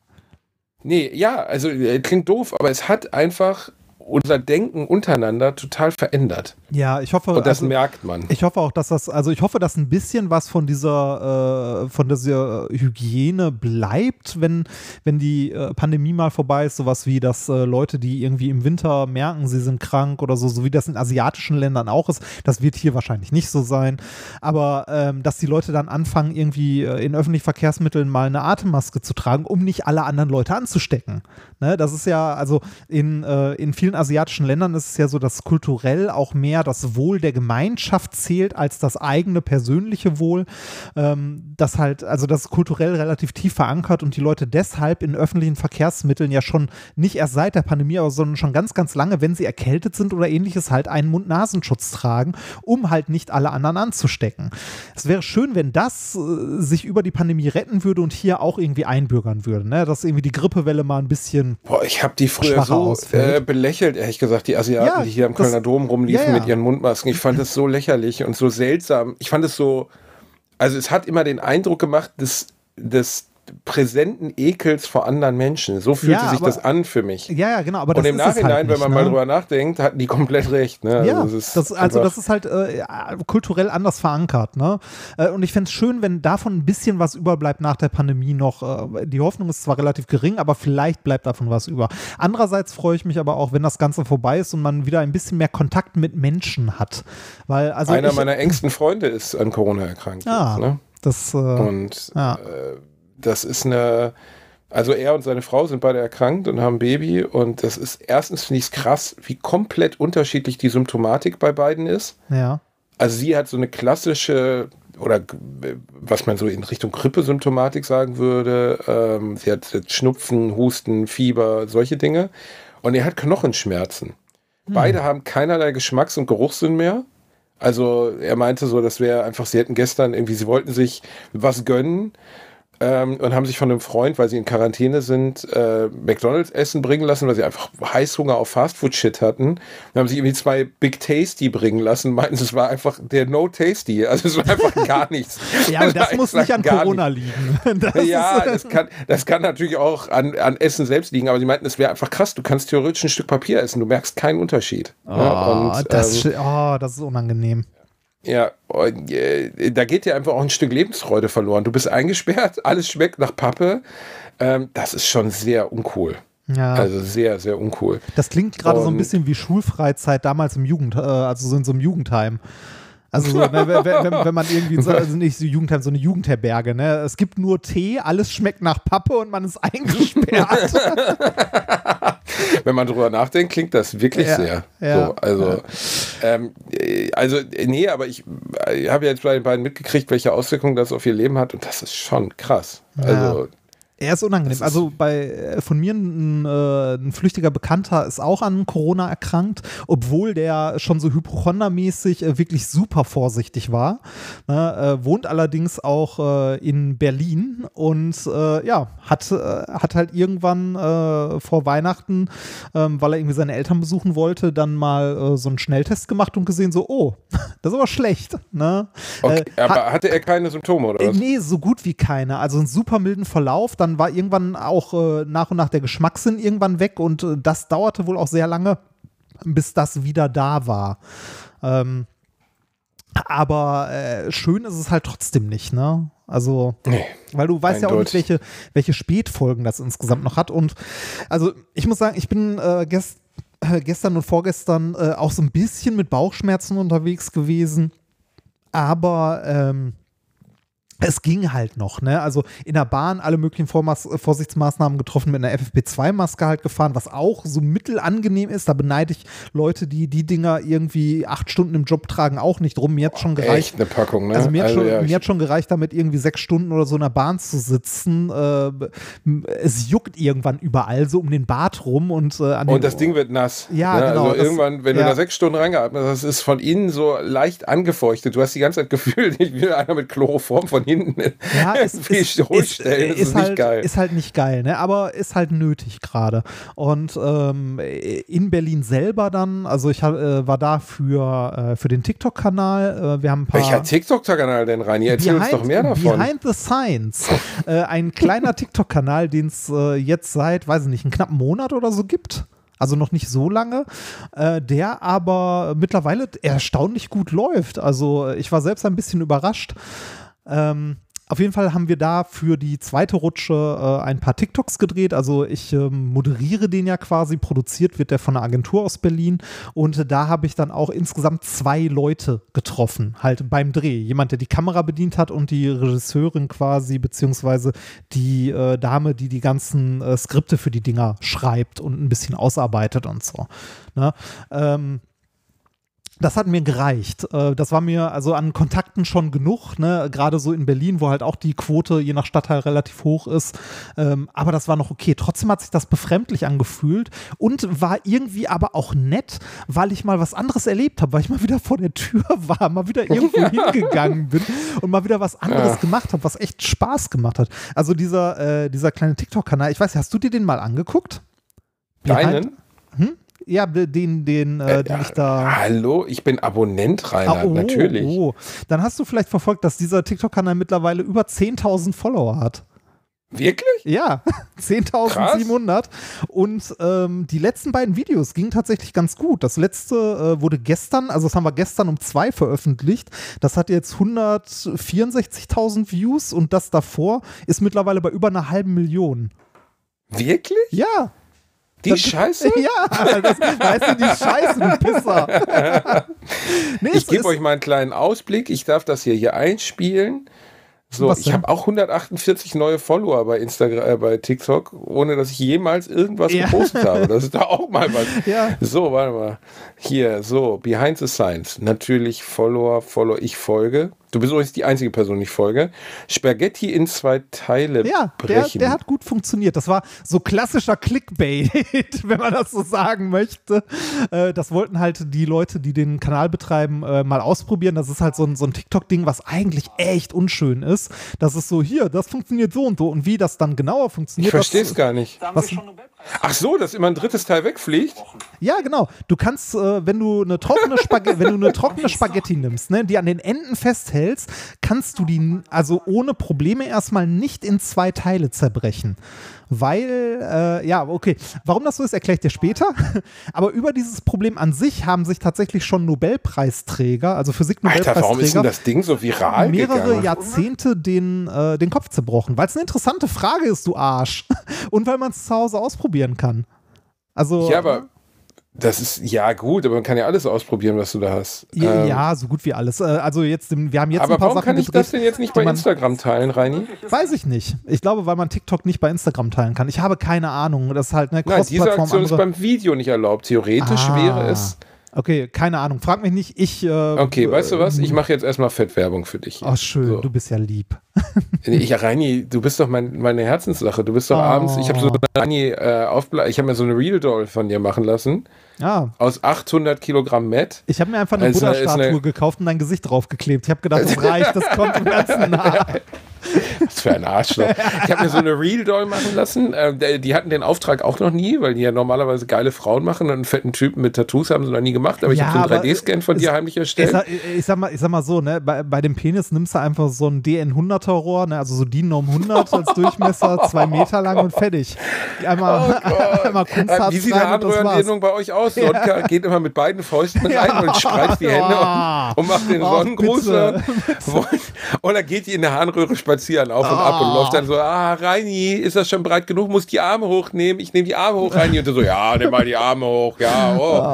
Nee, ja, also äh, klingt doof, aber es hat einfach unser Denken untereinander total verändert. Ja, ich hoffe, Und das also, merkt man. ich hoffe auch, dass das, also ich hoffe, dass ein bisschen was von dieser, äh, von dieser Hygiene bleibt, wenn, wenn die äh, Pandemie mal vorbei ist, sowas wie, dass äh, Leute, die irgendwie im Winter merken, sie sind krank oder so, so wie das in asiatischen Ländern auch ist, das wird hier wahrscheinlich nicht so sein, aber ähm, dass die Leute dann anfangen, irgendwie äh, in öffentlichen Verkehrsmitteln mal eine Atemmaske zu tragen, um nicht alle anderen Leute anzustecken. Ne? Das ist ja, also in, äh, in vielen asiatischen Ländern ist es ja so, dass kulturell auch mehr das Wohl der Gemeinschaft zählt als das eigene persönliche Wohl. Ähm, das halt, also das ist kulturell relativ tief verankert und die Leute deshalb in öffentlichen Verkehrsmitteln ja schon nicht erst seit der Pandemie, aber sondern schon ganz, ganz lange, wenn sie erkältet sind oder ähnliches, halt einen Mund-Nasenschutz tragen, um halt nicht alle anderen anzustecken. Es wäre schön, wenn das äh, sich über die Pandemie retten würde und hier auch irgendwie einbürgern würde, ne? Dass irgendwie die Grippewelle mal ein bisschen Boah, ich habe die früher schwacher so ausfällt. äh, belächelt, ehrlich gesagt, die Asiaten, Ja, die hier am das- Kölner Dom rumliefen ja, ja. mit ihren Mundmasken. Ich fand das so lächerlich und so seltsam. Ich fand es so, also es hat immer den Eindruck gemacht, des, des präsenten Ekels vor anderen Menschen. So fühlte Ja, sich aber- das an für mich. Ja, ja, genau, aber Und das im ist es Nachhinein, halt wenn nicht, man ne? mal drüber nachdenkt, hatten die komplett recht. Ne? Ja, also, es ist das, also einfach- das ist halt äh, kulturell anders verankert. Ne? Äh, und ich fände es schön, wenn davon ein bisschen was überbleibt nach der Pandemie noch. Äh, die Hoffnung ist zwar relativ gering, aber vielleicht bleibt davon was über. Andererseits freue ich mich aber auch, wenn das Ganze vorbei ist und man wieder ein bisschen mehr Kontakt mit Menschen hat. Weil, also einer ich, meiner engsten Freunde ist an Corona erkrankt. Ah, jetzt, ne? das, äh, Und ja. äh, das ist eine, also er und seine Frau sind beide erkrankt und haben ein Baby und das ist, erstens finde ich es krass, wie komplett unterschiedlich die Symptomatik bei beiden ist. ja. Also sie hat so eine klassische, oder äh, was man so in Richtung Grippesymptomatik sagen würde, ähm, sie hat jetzt Schnupfen, Husten, Fieber, solche Dinge und er hat Knochenschmerzen. Beide haben keinerlei Geschmacks- und Geruchssinn mehr. Also er meinte so, das wäre einfach, sie hätten gestern irgendwie, sie wollten sich was gönnen ähm, und haben sich von einem Freund, weil sie in Quarantäne sind, äh, McDonalds Essen bringen lassen, weil sie einfach Heißhunger auf Fastfood-Shit hatten. Und haben sich irgendwie zwei Big Tasty bringen lassen, meinten, es war einfach der No Tasty, also es war einfach gar nichts. Ja, aber das muss war nicht an gar Corona liegen. Das ja, ist, äh, das kann, das kann natürlich auch an, an Essen selbst liegen, aber sie meinten, es wäre einfach krass, du kannst theoretisch ein Stück Papier essen, du merkst keinen Unterschied. oh, ja, und, das, ähm, oh, das ist unangenehm. ja, und, äh, da geht dir einfach auch ein Stück Lebensfreude verloren. Du bist eingesperrt, alles schmeckt nach Pappe. Ähm, das ist schon sehr uncool. Ja. Also sehr, sehr uncool. Das klingt gerade so ein Und- bisschen wie Schulfreizeit damals im Jugend, äh, also so in so einem Jugendheim. Also so, wenn, wenn, wenn, wenn man irgendwie, so, also nicht so Jugendheim, so eine Jugendherberge, ne? Es gibt nur Tee, alles schmeckt nach Pappe und man ist eingesperrt. Wenn man drüber nachdenkt, klingt das wirklich Ja, sehr. ja, so, also, ja. ähm, äh, also, äh, nee, aber ich, ich habe jetzt bei den beiden mitgekriegt, welche Auswirkungen das auf ihr Leben hat und das ist schon krass. Also, Er ist unangenehm. Ist also bei äh, von mir ein, äh, ein flüchtiger Bekannter ist auch an Corona erkrankt, obwohl der schon so hypochondermäßig äh, wirklich super vorsichtig war. Ne, äh, wohnt allerdings auch äh, in Berlin und äh, ja, hat, äh, hat halt irgendwann äh, vor Weihnachten, äh, weil er irgendwie seine Eltern besuchen wollte, dann mal äh, so einen Schnelltest gemacht und gesehen so, oh, das ist aber schlecht. Ne? Okay, äh, aber hat, hatte er keine Symptome oder was? Äh, nee, so gut wie keine. Also einen super milden Verlauf, dann war irgendwann auch äh, nach und nach der Geschmackssinn irgendwann weg und äh, das dauerte wohl auch sehr lange, bis das wieder da war. Ähm, aber äh, schön ist es halt trotzdem nicht, ne? Also, nee, weil du weißt ja auch nicht, welche, welche Spätfolgen das insgesamt noch hat. Und also ich muss sagen, ich bin äh, gest, äh, gestern und vorgestern äh, auch so ein bisschen mit Bauchschmerzen unterwegs gewesen. Aber ähm, es ging halt noch, ne? Also in der Bahn alle möglichen Vormaß- Vorsichtsmaßnahmen getroffen, mit einer F F P zwei Maske halt gefahren, was auch so mittelangenehm ist. Da beneide ich Leute, die die Dinger irgendwie acht Stunden im Job tragen, auch nicht rum. Mir hat schon gereicht. Echt eine Packung, ne? Also mir, also, hat, schon, ja, mir hat schon gereicht, damit irgendwie sechs Stunden oder so in der Bahn zu sitzen. Äh, es juckt irgendwann überall so um den Bart rum. Und, äh, an den und das Ding wird nass. Ja, ne? genau. Also das, irgendwann, wenn ja. du da sechs Stunden reingeatmet hast, das ist von innen so leicht angefeuchtet. Du hast die ganze Zeit gefühlt, ich will einer mit Chloroform von hinten. Ja, ist, ist, ist, ist, ist, das ist halt, nicht geil. Ist halt nicht geil, ne? Aber ist halt nötig gerade. Und ähm, in Berlin selber dann, also ich äh, war da für, äh, für den TikTok-Kanal. Äh, wir haben ein paar. Welcher TikTok-Kanal denn, Reini? Erzähl behind, uns doch mehr davon. Behind the Science. äh, ein kleiner TikTok-Kanal, den es äh, jetzt seit, weiß ich nicht, einen knappen Monat oder so gibt. Also noch nicht so lange, äh, der aber mittlerweile erstaunlich gut läuft. Also ich war selbst ein bisschen überrascht. Ähm, Auf jeden Fall haben wir da für die zweite Rutsche äh, ein paar TikToks gedreht. Also ich ähm, moderiere den ja quasi, produziert wird der von einer Agentur aus Berlin und äh, da habe ich dann auch insgesamt zwei Leute getroffen, halt beim Dreh. Jemand, der die Kamera bedient hat und die Regisseurin quasi, beziehungsweise die äh, Dame, die die ganzen äh, Skripte für die Dinger schreibt und ein bisschen ausarbeitet und so. Ne? Ähm, Das hat mir gereicht. Das war mir also an Kontakten schon genug, ne? Gerade so in Berlin, wo halt auch die Quote je nach Stadtteil relativ hoch ist. Aber das war noch okay. Trotzdem hat sich das befremdlich angefühlt und war irgendwie aber auch nett, weil ich mal was anderes erlebt habe, weil ich mal wieder vor der Tür war, mal wieder irgendwo hingegangen bin und mal wieder was anderes ja. gemacht habe, was echt Spaß gemacht hat. Also dieser, äh, dieser kleine TikTok-Kanal, ich weiß, hast du dir den mal angeguckt? Deinen? Hm? Ja, den, den, äh, den äh, ich da. Hallo, ich bin Abonnent, Reinhard, ah, oh, natürlich. Oh. Dann hast du vielleicht verfolgt, dass dieser TikTok-Kanal mittlerweile über zehntausend Follower hat. Wirklich? Ja, zehntausendsiebenhundert. Und ähm, die letzten beiden Videos gingen tatsächlich ganz gut. Das letzte äh, wurde gestern, also das haben wir gestern um zwei veröffentlicht. Das hat jetzt hundertvierundsechzigtausend Views und das davor ist mittlerweile bei über einer halben Million. Wirklich? Ja. Die das, Scheiße? Ja, das, weißt du, die Scheiße, du Pisser. Nee, ich gebe euch mal einen kleinen Ausblick. Ich darf das hier, hier einspielen. So, ich habe auch hundertachtundvierzig neue Follower bei Instagram, äh, bei TikTok, ohne dass ich jemals irgendwas ja. gepostet habe. Das ist da auch mal was. Ja. So, warte mal. Hier, so, Behind the Science. Natürlich Follower, Follow, ich folge. Du bist übrigens die einzige Person, die ich folge. Spaghetti in zwei Teile ja, brechen. Der, der hat gut funktioniert. Das war so klassischer Clickbait, wenn man das so sagen möchte. Äh, das wollten halt die Leute, die den Kanal betreiben, äh, mal ausprobieren. Das ist halt so ein, so ein TikTok-Ding, was eigentlich echt unschön ist. Das ist so, hier, das funktioniert so und so. Und wie das dann genauer funktioniert. Ich verstehe es gar nicht. Was, Ach so, dass immer ein drittes Teil wegfliegt? Ja, genau. Du kannst, äh, wenn du eine trockene Spaghetti, wenn du eine trockene Spaghetti nimmst, ne, die an den Enden festhältst, kannst du die also ohne Probleme erstmal nicht in zwei Teile zerbrechen. Weil, äh, ja, okay, warum das so ist, erkläre ich dir später. Aber über dieses Problem an sich haben sich tatsächlich schon Nobelpreisträger, also Physik-Nobelpreisträger, Alter, warum ist denn das Ding so viral mehrere gegangen? Jahrzehnte den, äh, den Kopf zerbrochen. Weil es eine interessante Frage ist, du Arsch. Und weil man es zu Hause ausprobieren kann. Also, ja, aber das ist, ja gut, aber man kann ja alles ausprobieren, was du da hast. Ja, ähm, ja so gut wie alles. Also jetzt, wir haben jetzt aber ein paar warum Sachen kann ich gedreht, das denn jetzt nicht bei man, Instagram teilen, Reini? Weiß ich nicht. Ich glaube, weil man TikTok nicht bei Instagram teilen kann. Ich habe keine Ahnung. Das ist halt eine Nein, diese Aktion ist beim Video nicht erlaubt. Theoretisch ah. wäre es Okay, keine Ahnung. Frag mich nicht. Ich. Äh, okay, weißt du was? Ich mache jetzt erstmal Fettwerbung für dich. Oh, schön. So. Du bist ja lieb. Ich, Reini, du bist doch mein, meine Herzenssache. Du bist doch oh. abends. Ich habe so eine Reini, äh, Aufble- ich habe mir so eine Real Doll von dir machen lassen. Ja. Aus achthundert Kilogramm Met. Ich habe mir einfach eine also Buddha-Statue eine... gekauft und dein Gesicht draufgeklebt. Ich habe gedacht, das reicht, das kommt im ganzen nah. Was für ein Arschloch. Ich habe mir so eine Real Doll machen lassen. Äh, die hatten den Auftrag auch noch nie, weil die ja normalerweise geile Frauen machen und einen fetten Typen mit Tattoos haben sie noch nie gemacht. Aber ich ja, habe so einen drei D-Scan von dir heimlich erstellt. Ich sag, ich, sag mal, ich sag mal so, ne, bei, bei dem Penis nimmst du einfach so ein D N hunderter Rohr, ne, also so D I N hundert als Durchmesser, zwei Meter lang und fertig. Einmal, oh einmal Kunstharz. Wie sieht eine Harnröhrendehnung bei euch aus? Sonka ja. geht immer mit beiden Fäusten rein ja. und spreizt die Hände und, und macht den Sonnengruß. Und, und dann geht die in der Harnröhre spazieren auf und ab. Und läuft dann so, ah, Reini, ist das schon breit genug? Muss die Arme hochnehmen? Ich nehme die Arme hoch, Reini. Und du so, ja, nimm mal die Arme hoch, ja, oh.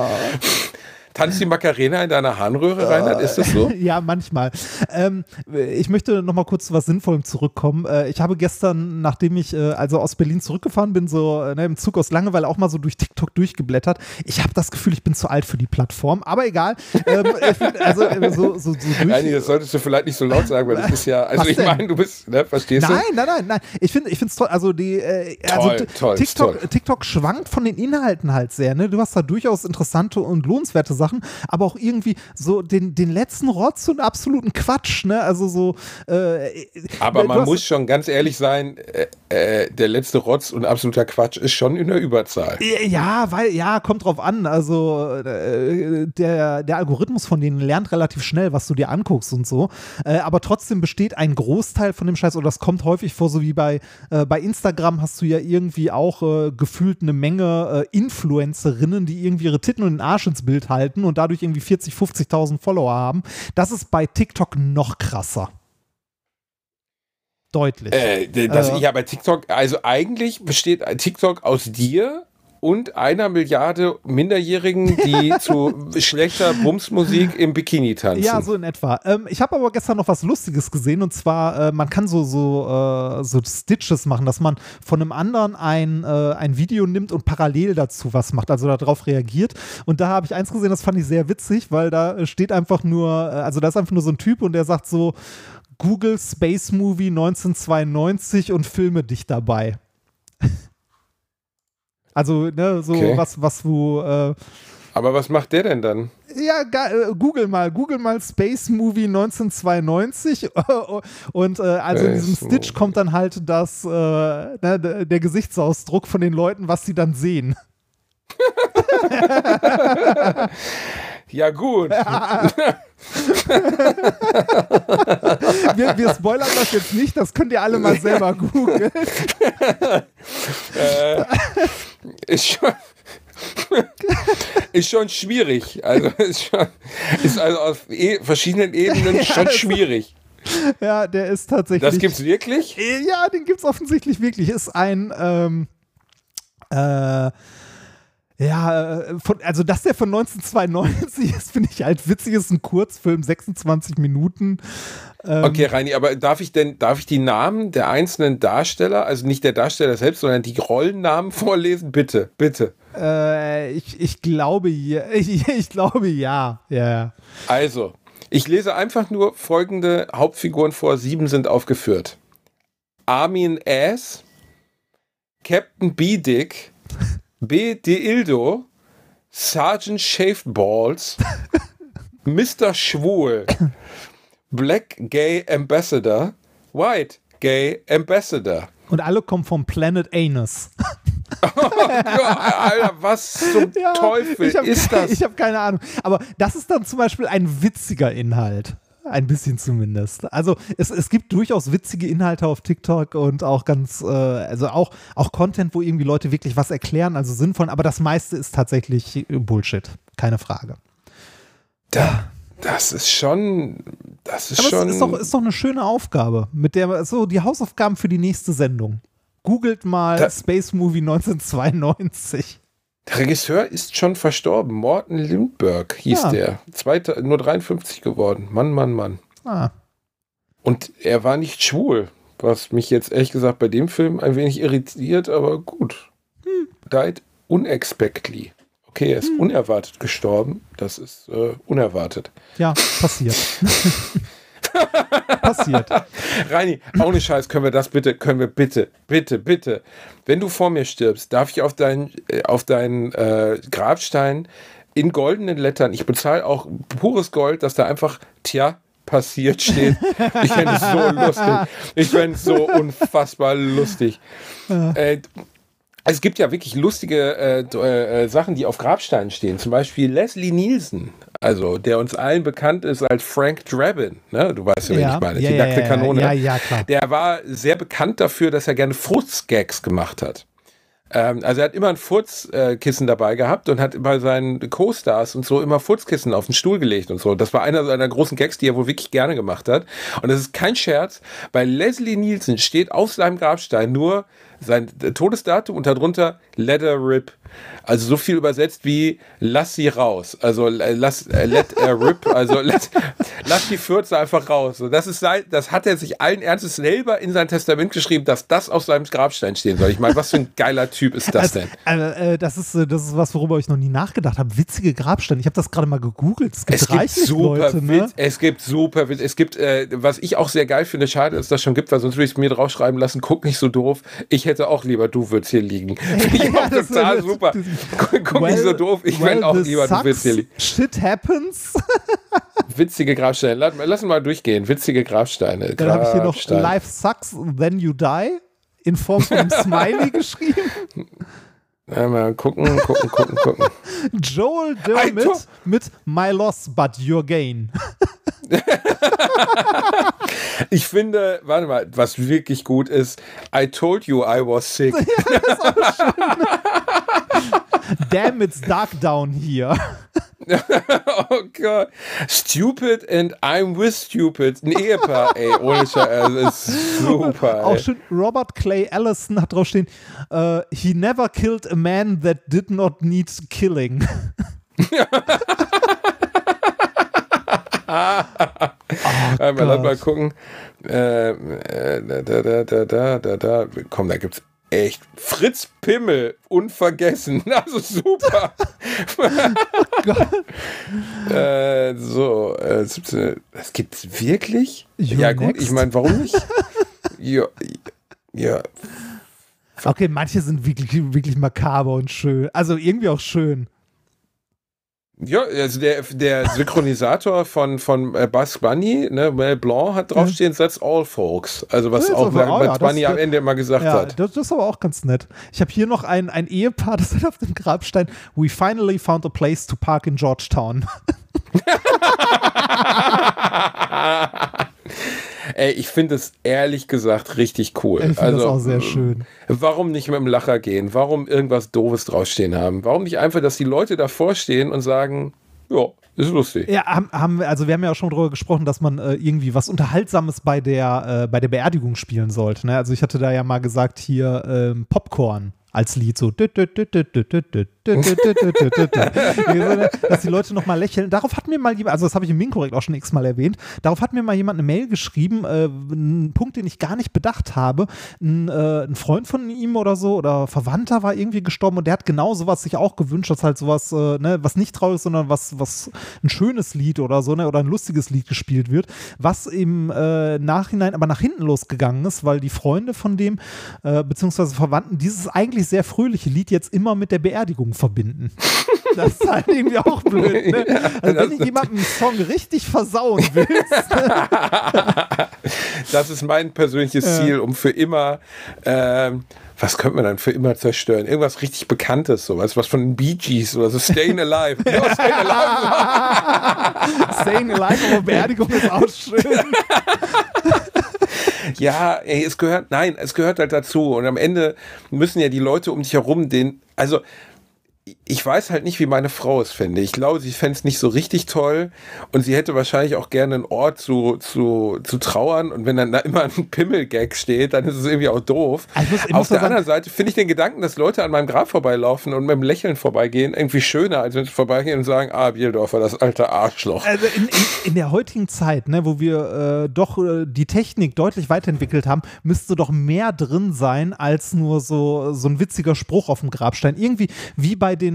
Tanzt die Macarena in deiner Harnröhre, Reinhard? Ist das so? Ja, manchmal. Ähm, ich möchte noch mal kurz zu was Sinnvollem zurückkommen. Äh, ich habe gestern, nachdem ich äh, also aus Berlin zurückgefahren bin, so äh, ne, im Zug aus Langeweile auch mal so durch TikTok durchgeblättert. Ich habe das Gefühl, ich bin zu alt für die Plattform, aber egal. Ähm, ich find, also äh, so, so, so durch Reini, das solltest du vielleicht nicht so laut sagen, weil das ist ja, also ich meine, du bist, ne, verstehst nein, du? Nein, nein, nein, nein. Ich finde es toll, also die, äh, also toll, toll, TikTok, toll. TikTok schwankt von den Inhalten halt sehr, ne? Du hast da durchaus interessante und lohnenswerte Sachen, aber auch irgendwie so den, den letzten Rotz und absoluten Quatsch, ne? Also so. Äh, Aber man hast, muss schon ganz ehrlich sein, äh, äh, der letzte Rotz und absoluter Quatsch ist schon in der Überzahl. Ja, weil, ja, kommt drauf an. Also äh, der, der Algorithmus von denen lernt relativ schnell, was du dir anguckst und so. Äh, aber trotzdem besteht ein Großteil von dem Scheiß, oder das kommt häufig vor, so wie bei, äh, bei Instagram hast du ja irgendwie auch äh, gefühlt eine Menge äh, Influencerinnen, die irgendwie ihre Titten und den Arsch ins Bild halten und dadurch irgendwie vierzig, fünfzigtausend Follower haben. Das ist bei TikTok noch krasser. Deutlich. Äh, das, äh, ja, bei TikTok, also eigentlich besteht TikTok aus dir und einer Milliarde Minderjährigen, die zu schlechter Bumsmusik im Bikini tanzen. Ja, so in etwa. Ähm, ich habe aber gestern noch was Lustiges gesehen, und zwar, äh, man kann so, so, äh, so Stitches machen, dass man von einem anderen ein, äh, ein Video nimmt und parallel dazu was macht, also darauf reagiert. Und da habe ich eins gesehen, das fand ich sehr witzig, weil da steht einfach nur, äh, also da ist einfach nur so ein Typ und der sagt so, Google Space Movie neunzehnhundertzweiundneunzig und filme dich dabei. Also, ne, so okay. was, was du. Äh, Aber was macht der denn dann? Ja, äh, google mal, google mal Space Movie neunzehnhundertzweiundneunzig und äh, also in diesem Stitch kommt dann halt das, äh, ne, der Gesichtsausdruck von den Leuten, was sie dann sehen. Ja, gut. wir, wir spoilern das jetzt nicht, das könnt ihr alle mal selber googeln. äh, ist schon ist schon schwierig. Also ist, schon, ist also auf e- verschiedenen Ebenen schon ja, schwierig. Ja, der ist tatsächlich. Das gibt's wirklich? Ja, den gibt's offensichtlich wirklich. Ist ein ähm, äh, Ja, von, also dass der von neunzehnhundertzweiundneunzig ist, finde ich halt witzig. Ist ein Kurzfilm, sechsundzwanzig Minuten. Ähm, okay, Reini, aber darf ich denn, darf ich die Namen der einzelnen Darsteller, also nicht der Darsteller selbst, sondern die Rollennamen vorlesen? Bitte, bitte. Äh, ich, ich glaube, ja. Ich, ich glaube, ja. ja. Also, ich lese einfach nur folgende Hauptfiguren vor. Sieben sind aufgeführt. Armin Ass, Captain B-Dick, B. Deildo, Sergeant Shaved Balls, Mister Schwul, Black Gay Ambassador, White Gay Ambassador. Und alle kommen vom Planet Anus. Oh Gott, Alter, was zum ja, Teufel hab, ist das? Ich habe keine Ahnung. Aber das ist dann zum Beispiel ein witziger Inhalt. Ein bisschen zumindest. Also es, es gibt durchaus witzige Inhalte auf TikTok und auch ganz, äh, also auch, auch Content, wo irgendwie Leute wirklich was erklären, also sinnvoll, aber das meiste ist tatsächlich Bullshit. Keine Frage. Da, das ist schon, das ist aber schon... es ist doch, ist doch eine schöne Aufgabe, mit der, so die Hausaufgaben für die nächste Sendung. Googelt mal da, Space Movie neunzehnhundertzweiundneunzig. Der Regisseur ist schon verstorben. Morten Lindbergh hieß ja. der. Zweite, nur dreiundfünfzig geworden. Mann, Mann, Mann. Ah. Und er war nicht schwul, was mich jetzt ehrlich gesagt bei dem Film ein wenig irritiert, aber gut. Hm. Died unexpectedly. okay, er ist hm. unerwartet gestorben. Das ist äh, unerwartet. Ja, passiert. Passiert. Reini, auch nicht Scheiß, können wir das bitte, können wir bitte, bitte, bitte, wenn du vor mir stirbst, darf ich auf deinen auf deinen äh, Grabstein in goldenen Lettern, ich bezahle auch pures Gold, dass da einfach, tja, passiert steht. Ich fände es so lustig. Ich fände es so unfassbar lustig. Ja. Äh, es gibt ja wirklich lustige äh, äh, Sachen, die auf Grabsteinen stehen. Zum Beispiel Leslie Nielsen, also der uns allen bekannt ist als Frank Drabin. Ne? Du weißt ja, wen ja, ich meine. Ja, die ja, nackte ja, Kanone. Ja, ja, klar. Der war sehr bekannt dafür, dass er gerne Furzgags gemacht hat. Ähm, also er hat immer ein Furzkissen äh, dabei gehabt und hat bei seinen Co-Stars und so immer Furzkissen auf den Stuhl gelegt und so. Das war einer seiner großen Gags, die er wohl wirklich gerne gemacht hat. Und das ist kein Scherz. Bei Leslie Nielsen steht auf seinem Grabstein nur sein Todesdatum und darunter Let her rip. Also so viel übersetzt wie lass sie raus. Also lass, äh, let her rip. Also let, lass die Fürze einfach raus. Und das ist sein, das hat er sich allen Ernstes selber in sein Testament geschrieben, dass das auf seinem Grabstein stehen soll. Ich meine, was für ein geiler Typ ist das also, denn? Also, äh, das ist das ist was, worüber ich noch nie nachgedacht habe. Witzige Grabsteine. Ich habe das gerade mal gegoogelt. Es gibt, es gibt reichlich super Leute, ne? Witz, es gibt super Witz. Es gibt, äh, was ich auch sehr geil finde, schade, dass es das schon gibt, weil sonst würde ich es mir draufschreiben lassen, guck nicht so doof. Ich hätte auch lieber, du würdest hier liegen. Finde ich auch ja, total ist, super. Das, guck well, nicht so doof. Ich well, will auch lieber, du würdest hier liegen. Shit happens. Witzige Grabsteine. Lass, lass mal durchgehen. Witzige Grabsteine. Dann habe ich hier noch Life sucks, then you die in Form von einem Smiley geschrieben. Ja, mal gucken, gucken, gucken, gucken. Joel Dermot mit My Loss, but your gain. Ich finde, warte mal, was wirklich gut ist, I told you I was sick. Ja, das ist auch schön. Damn, it's dark down here. Oh Gott. Stupid and I'm with stupid. Ein Ehepaar, ey. Ohne Scheiß. Das ist super, ey. Auch schön, Robert Clay Allison hat draufstehen, uh, he never killed a man that did not need killing. Oh, einmal, lass mal gucken. Äh, äh, da, da, da, da, da, da. Komm, da gibt's echt Fritz Pimmel, unvergessen. Also super. Oh Gott. äh, so, äh, das gibt's wirklich? You're ja, gut, next. ich meine, warum nicht? ja, ja. Okay, manche sind wirklich, wirklich makaber und schön. Also irgendwie auch schön. Ja, also der, der Synchronisator von, von äh, Bugs Bunny, ne, Mel Blanc, hat draufstehen, that's all folks. Also was auch Bugs oh, ja, Bunny das, am Ende immer gesagt ja, hat. Das, das ist aber auch ganz nett. Ich habe hier noch ein, ein Ehepaar, das hat auf dem Grabstein, we finally found a place to park in Georgetown. Ey, ich finde es ehrlich gesagt richtig cool. Ich finde also, das auch sehr schön. Warum nicht mit dem Lacher gehen? Warum irgendwas Doofes draufstehen haben? Warum nicht einfach, dass die Leute davor stehen und sagen, ja, ist lustig. Ja, haben, haben, also wir haben ja auch schon darüber gesprochen, dass man äh, irgendwie was Unterhaltsames bei der, äh, bei der Beerdigung spielen sollte. Ne? Also ich hatte da ja mal gesagt, hier ähm, Popcorn als Lied, so dass die Leute nochmal lächeln. Darauf hat mir mal jemand, also das habe ich im Minkorrekt auch schon x-mal erwähnt, darauf hat mir mal jemand eine Mail geschrieben, äh, ein Punkt, den ich gar nicht bedacht habe. Ein, äh, ein Freund von ihm oder so oder Verwandter war irgendwie gestorben und der hat genau sowas sich auch gewünscht, dass halt sowas, äh, ne, was nicht traurig ist, sondern was, was ein schönes Lied oder so, ne, oder ein lustiges Lied gespielt wird, was im äh, Nachhinein aber nach hinten losgegangen ist, weil die Freunde von dem, äh, beziehungsweise Verwandten, dieses eigentlich sehr fröhliche Lied jetzt immer mit der Beerdigung verbinden. Das ist halt irgendwie auch blöd, ne? Also wenn du jemandem einen Song richtig versauen willst. Das ist mein persönliches ja. Ziel, um für immer, ähm, was könnte man dann für immer zerstören? Irgendwas richtig Bekanntes, sowas, was von den Bee Gees oder so, Stayin' Alive. Ja, Stayin' Alive. Stayin' Alive, aber Beerdigung ist auch schön. Ja, ey, es gehört, nein, es gehört halt dazu. Und am Ende müssen ja die Leute um dich herum den, also ich weiß halt nicht, wie meine Frau es fände. Ich glaube, sie fände es nicht so richtig toll und sie hätte wahrscheinlich auch gerne einen Ort zu, zu, zu trauern und wenn dann da immer ein Pimmel-Gag steht, dann ist es irgendwie auch doof. Ich muss, ich Auf der sagen, anderen Seite finde ich den Gedanken, dass Leute an meinem Grab vorbeilaufen und mit dem Lächeln vorbeigehen, irgendwie schöner, als wenn sie vorbeigehen und sagen, ah, Bieldorfer, das alte Arschloch. Also in, in, in der heutigen Zeit, ne, wo wir äh, doch äh, die Technik deutlich weiterentwickelt haben, müsste doch mehr drin sein, als nur so, so ein witziger Spruch auf dem Grabstein. Irgendwie wie bei den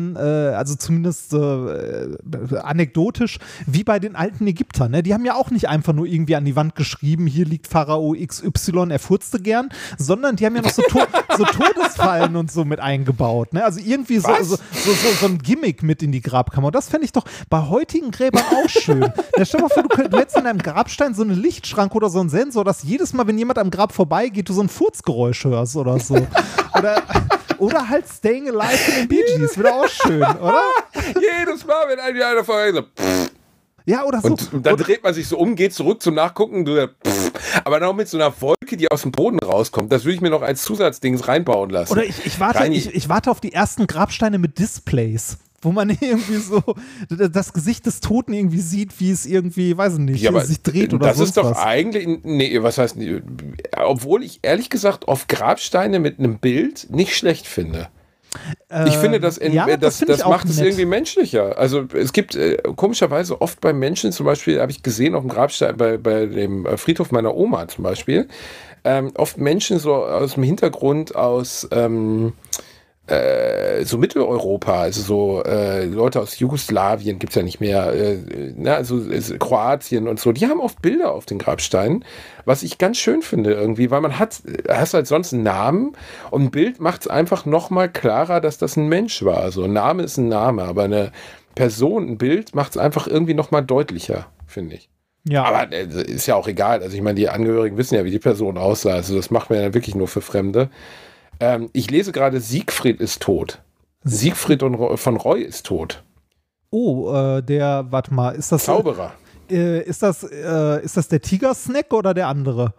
sein, äh, also zumindest äh, anekdotisch, wie bei den alten Ägyptern. Ne? Die haben ja auch nicht einfach nur irgendwie an die Wand geschrieben, hier liegt Pharao X Y, er furzte gern, sondern die haben ja noch so, to so Todesfallen und so mit eingebaut. Ne? Also irgendwie so, so, so, so, so ein Gimmick mit in die Grabkammer. Und das fände ich doch bei heutigen Gräbern auch schön. Ja, stell dir mal vor, du, könnt, du hättest in deinem Grabstein so eine Lichtschranke oder so einen Sensor, dass jedes Mal, wenn jemand am Grab vorbeigeht, du so ein Furzgeräusch hörst oder so. Oder, oder halt Staying Alive in den Bee Gees, wäre auch schön, oder? Jedes Mal, wenn ein einer vorbei so, pff. Ja, oder so. Und, und dann oder, dreht man sich so um, geht zurück zum Nachgucken, du, pff, aber dann auch mit so einer Wolke, die aus dem Boden rauskommt. Das würde ich mir noch als Zusatzdings reinbauen lassen. Oder ich, ich, warte, ich, ich warte auf die ersten Grabsteine mit Displays, wo man irgendwie so das Gesicht des Toten irgendwie sieht, wie es irgendwie, weiß ich nicht, ja, aber sich dreht oder das sonst ist doch was. eigentlich, nee, was heißt, obwohl ich ehrlich gesagt auf Grabsteine mit einem Bild nicht schlecht finde. Ähm, ich finde, das, in, ja, das, das, das das macht es nett. irgendwie menschlicher. Also es gibt äh, komischerweise oft bei Menschen, zum Beispiel habe ich gesehen auf dem Grabstein, bei, bei dem Friedhof meiner Oma zum Beispiel, ähm, oft Menschen so aus dem Hintergrund aus ähm, äh, so Mitteleuropa, also so äh, Leute aus Jugoslawien gibt es ja nicht mehr, äh, na, also äh, Kroatien und so, die haben oft Bilder auf den Grabsteinen, was ich ganz schön finde irgendwie, weil man hat, hast halt sonst einen Namen und ein Bild macht es einfach nochmal klarer, dass das ein Mensch war. Also ein Name ist ein Name, aber eine Person, ein Bild macht es einfach irgendwie nochmal deutlicher, finde ich. Ja. Aber äh, ist ja auch egal, also ich meine, die Angehörigen wissen ja, wie die Person aussah, also das macht man ja wirklich nur für Fremde. Ähm, ich lese gerade, Siegfried ist tot. Siegfried und Ro von Roy ist tot. Oh, äh, der, warte mal, ist das Zauberer. Äh, ist das äh, ist das der Tiger-Snack oder der andere?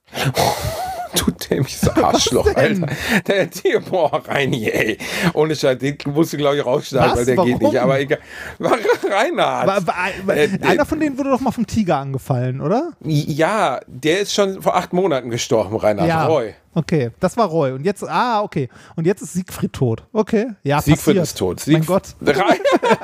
Du dämliches Arschloch, Alter. Der Tier, boah, Reini, ey. Ohne Scheiß, den musst du, glaube ich, rausschneiden, Was? weil der Warum? geht nicht. Aber egal. Reinhard. War, war, war, Äh, einer von denen wurde doch mal vom Tiger angefallen, oder? Ja, der ist schon vor acht Monaten gestorben, Reinhard Ja. Roy. Okay, das war Roy. Und jetzt, ah, okay. Und jetzt ist Siegfried tot. Okay, ja, Siegfried passiert. ist tot. Mein Siegf Gott. Rein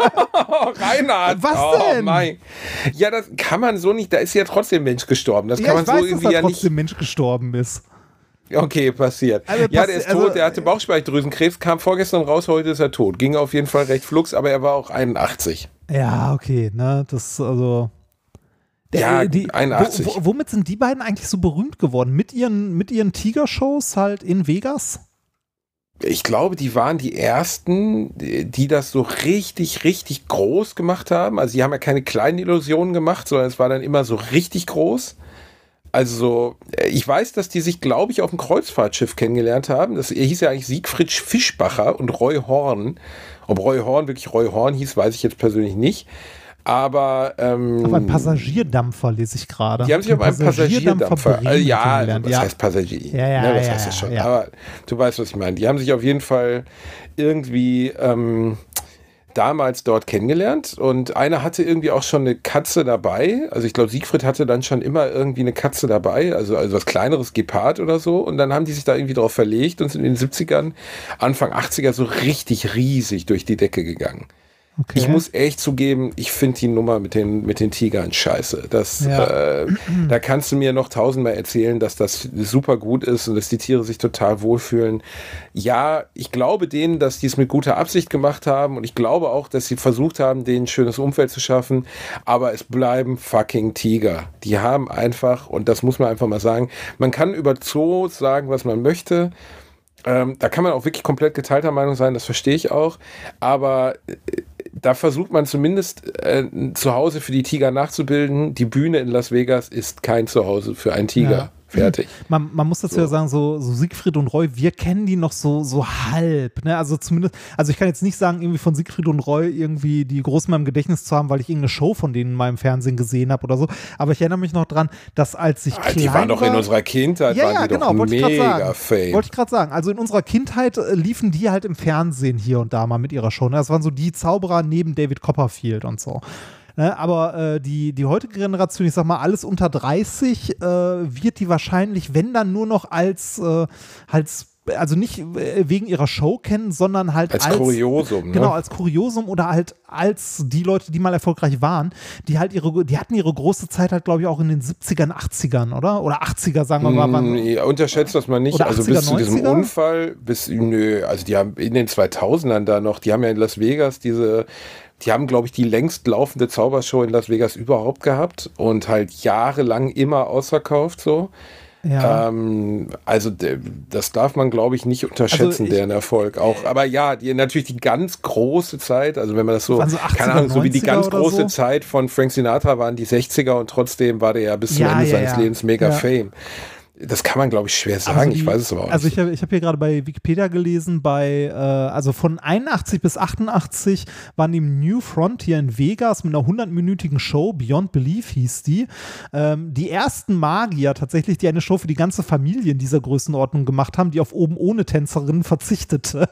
Reinhard. Was oh, denn? Mein. Ja, das kann man so nicht. Da ist ja trotzdem ein Mensch gestorben. Das Ja, kann man ich weiß, so irgendwie dass da ja nicht. trotzdem Mensch gestorben ist. Okay, passiert. Also ja, passi- der ist also, tot, der hatte Bauchspeicheldrüsenkrebs, kam vorgestern raus, heute ist er tot. Ging auf jeden Fall recht flugs, aber er war auch einundachtzig. Ja, okay, ne, das, also... Der, Ja, die, einundachtzig. Wo, wo, womit sind die beiden eigentlich so berühmt geworden? Mit ihren, mit ihren Tiger-Shows halt in Vegas? Ich glaube, die waren die ersten, die das so richtig, richtig groß gemacht haben. Also die haben ja keine kleinen Illusionen gemacht, sondern es war dann immer so richtig groß. Also, ich weiß, dass die sich, glaube ich, auf dem Kreuzfahrtschiff kennengelernt haben. Das hieß ja eigentlich Siegfried Fischbacher und Roy Horn. Ob Roy Horn wirklich Roy Horn hieß, weiß ich jetzt persönlich nicht. Aber ähm, Auf einem Passagierdampfer lese ich gerade. die haben sich auf einem Passagierdampfer, Bremen äh, ja, kennengelernt. was ja. heißt Passagier? Ja, ja, ne, was ja, heißt das schon? ja. Aber du weißt, was ich meine. Die haben sich auf jeden Fall irgendwie ähm, damals dort kennengelernt und einer hatte irgendwie auch schon eine Katze dabei. Also ich glaube, Siegfried hatte dann schon immer irgendwie eine Katze dabei, also, also was kleineres, Gepard oder so. Und dann haben die sich da irgendwie drauf verlegt und sind in den siebzigern, Anfang achtziger so richtig riesig durch die Decke gegangen. Okay. Ich muss echt zugeben, ich finde die Nummer mit den, mit den Tigern scheiße. Das, Ja. äh, da kannst du mir noch tausendmal erzählen, dass das super gut ist und dass die Tiere sich total wohlfühlen. Ja, ich glaube denen, dass die es mit guter Absicht gemacht haben und ich glaube auch, dass sie versucht haben, denen ein schönes Umfeld zu schaffen, aber es bleiben fucking Tiger. Die haben einfach, und das muss man einfach mal sagen, man kann über Zoos sagen, was man möchte. Ähm, da kann man auch wirklich komplett geteilter Meinung sein, das verstehe ich auch, aber äh, da versucht man zumindest äh, ein Zuhause für die Tiger nachzubilden. Die Bühne in Las Vegas ist kein Zuhause für einen Tiger. Ja. Fertig. Man, man muss dazu So. ja sagen, so, so Siegfried und Roy, wir kennen die noch so, so halb, ne? Also zumindest, also ich kann jetzt nicht sagen, irgendwie von Siegfried und Roy irgendwie die groß in meinem Gedächtnis zu haben, weil ich irgendeine Show von denen mal im Fernsehen gesehen habe oder so. Aber ich erinnere mich noch dran, dass als ich Ah, klein die waren doch war, in unserer Kindheit, ja, waren ja, die genau, doch wollte ich gerade mega sagen. fame. Wollte ich gerade sagen. Also in unserer Kindheit äh, liefen die halt im Fernsehen hier und da mal mit ihrer Show. Ne? Das waren so die Zauberer neben David Copperfield und so. Ne? Aber äh, die, die heutige Generation, ich sag mal, alles unter dreißig, äh, wird die wahrscheinlich, wenn dann nur noch als, äh, als also nicht wegen ihrer Show kennen, sondern halt als, als Kuriosum. Ne? Genau, als Kuriosum oder halt als die Leute, die mal erfolgreich waren, die halt ihre, die hatten ihre große Zeit halt, glaube ich, auch in den siebzigern, achtzigern, oder? Oder achtziger, sagen wir mal. Mm, ja, unterschätzt das mal nicht. Oder also achtziger, bis zu diesem neunziger? Unfall, bis, nö, also die haben in den zweitausendern da noch, die haben ja in Las Vegas diese, die haben, glaube ich, die längst laufende Zaubershow in Las Vegas überhaupt gehabt und halt jahrelang immer ausverkauft so. Ja. Ähm, also d- das darf man, glaube ich, nicht unterschätzen, Also ich- deren Erfolg. Auch, aber ja, die, natürlich die ganz große Zeit, also wenn man das so, Waren so achtziger, keine Ahnung, so wie die neunziger ganz oder große so? Zeit von Frank Sinatra waren die sechziger und trotzdem war der ja bis zum Ja, Ende ja, seines ja. Lebens mega Ja. Fame. Das kann man, glaube ich, schwer sagen. Also ich die- weiß es aber auch Also nicht. ich habe ich hab hier gerade bei Wikipedia gelesen, bei, äh, also von einundachtzig bis achtundachtzig waren im New Frontier in Vegas mit einer hundertminütigen Show, Beyond Belief hieß die, ähm, die ersten Magier tatsächlich, die eine Show für die ganze Familie in dieser Größenordnung gemacht haben, die auf oben ohne Tänzerinnen verzichtete.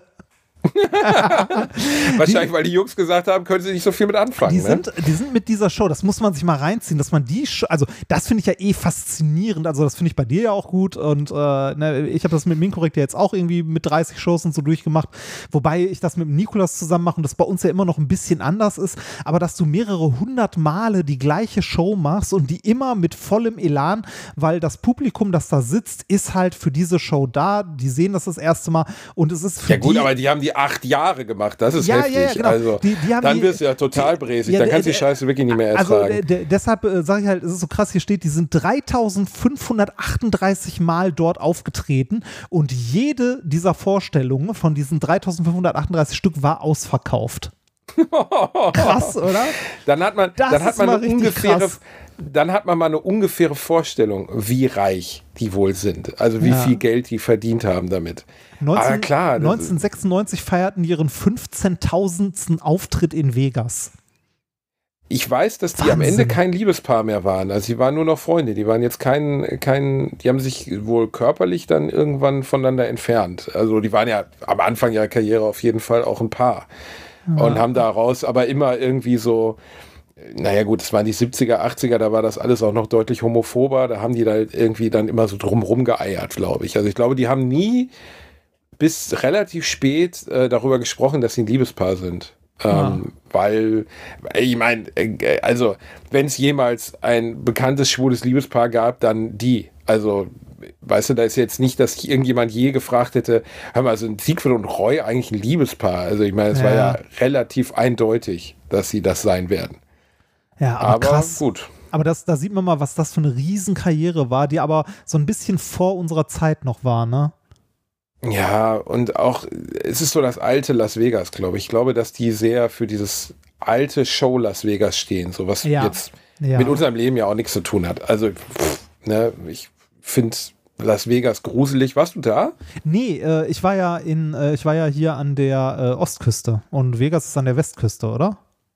Wahrscheinlich, weil die Jungs gesagt haben, können sie nicht so viel mit anfangen. Die ne? sind, die sind mit dieser Show, das muss man sich mal reinziehen, dass man die, Show, also das finde ich ja eh faszinierend, also das finde ich bei dir ja auch gut und äh, ne, ich habe das mit Minkorrekt ja jetzt auch irgendwie mit dreißig Shows und so durchgemacht, wobei ich das mit dem Nikolas zusammen mache und das bei uns ja immer noch ein bisschen anders ist, aber dass du mehrere hundert Male die gleiche Show machst und die immer mit vollem Elan, weil das Publikum, das da sitzt, ist halt für diese Show da, die sehen das das erste Mal und es ist für Ja gut, die, aber die haben die acht Jahre gemacht. Das ist Ja, ja, heftig. ja, genau. Also Die- die haben dann die- wirst du ja total bräsig. ja, dann der- kannst du die der- Scheiße wirklich nicht mehr Also ertragen. äh, de- deshalb äh, sage ich halt, es ist so krass, hier steht, die sind dreitausendfünfhundertachtunddreißig Mal dort aufgetreten und jede dieser Vorstellungen von diesen dreitausendfünfhundertachtunddreißig Stück war ausverkauft. Krass, oder? Dann hat man, Das dann hat ist man mal eine richtig ungefähre, krass. dann hat man mal eine ungefähre Vorstellung, wie reich die wohl sind. Also wie Ja. viel Geld die verdient haben damit. neunzehn, Aber klar, das- neunzehnhundertsechsundneunzig feierten die ihren fünfzehntausendsten Auftritt in Vegas. Ich weiß, dass die am Wahnsinn. Ende kein Liebespaar mehr waren. Also sie waren nur noch Freunde. Die waren jetzt kein, kein, die haben sich wohl körperlich dann irgendwann voneinander entfernt. Also die waren ja am Anfang ihrer Karriere auf jeden Fall auch ein Paar. Und haben daraus aber immer irgendwie so, naja gut, es waren die siebziger, achtziger, da war das alles auch noch deutlich homophober. Da haben die da irgendwie dann immer so drumrum geeiert, glaube ich. Also ich glaube, die haben nie bis relativ spät äh, darüber gesprochen, dass sie ein Liebespaar sind. Ähm, weil, ich meine, äh, also, wenn es jemals ein bekanntes schwules Liebespaar gab, dann die. Also, weißt du, da ist jetzt nicht, dass irgendjemand je gefragt hätte, hör mal, sind Siegfried und Roy eigentlich ein Liebespaar? Also, ich meine, es Ja. war ja relativ eindeutig, dass sie das sein werden. Ja, aber, Aber krass. gut. Aber das, da sieht man mal, was das für eine Riesenkarriere war, die aber so ein bisschen vor unserer Zeit noch war, ne? Ja, und auch, es ist so das alte Las Vegas, glaube ich. Ich glaube, dass die sehr für dieses alte Show Las Vegas stehen, so was Ja. jetzt Ja. mit unserem Leben ja auch nichts zu tun hat. Also, pff, ne, ich finde Las Vegas gruselig. Warst du da? Nee, äh, ich war ja in, äh, ich war ja hier an der äh, Ostküste und Vegas ist an der Westküste, oder?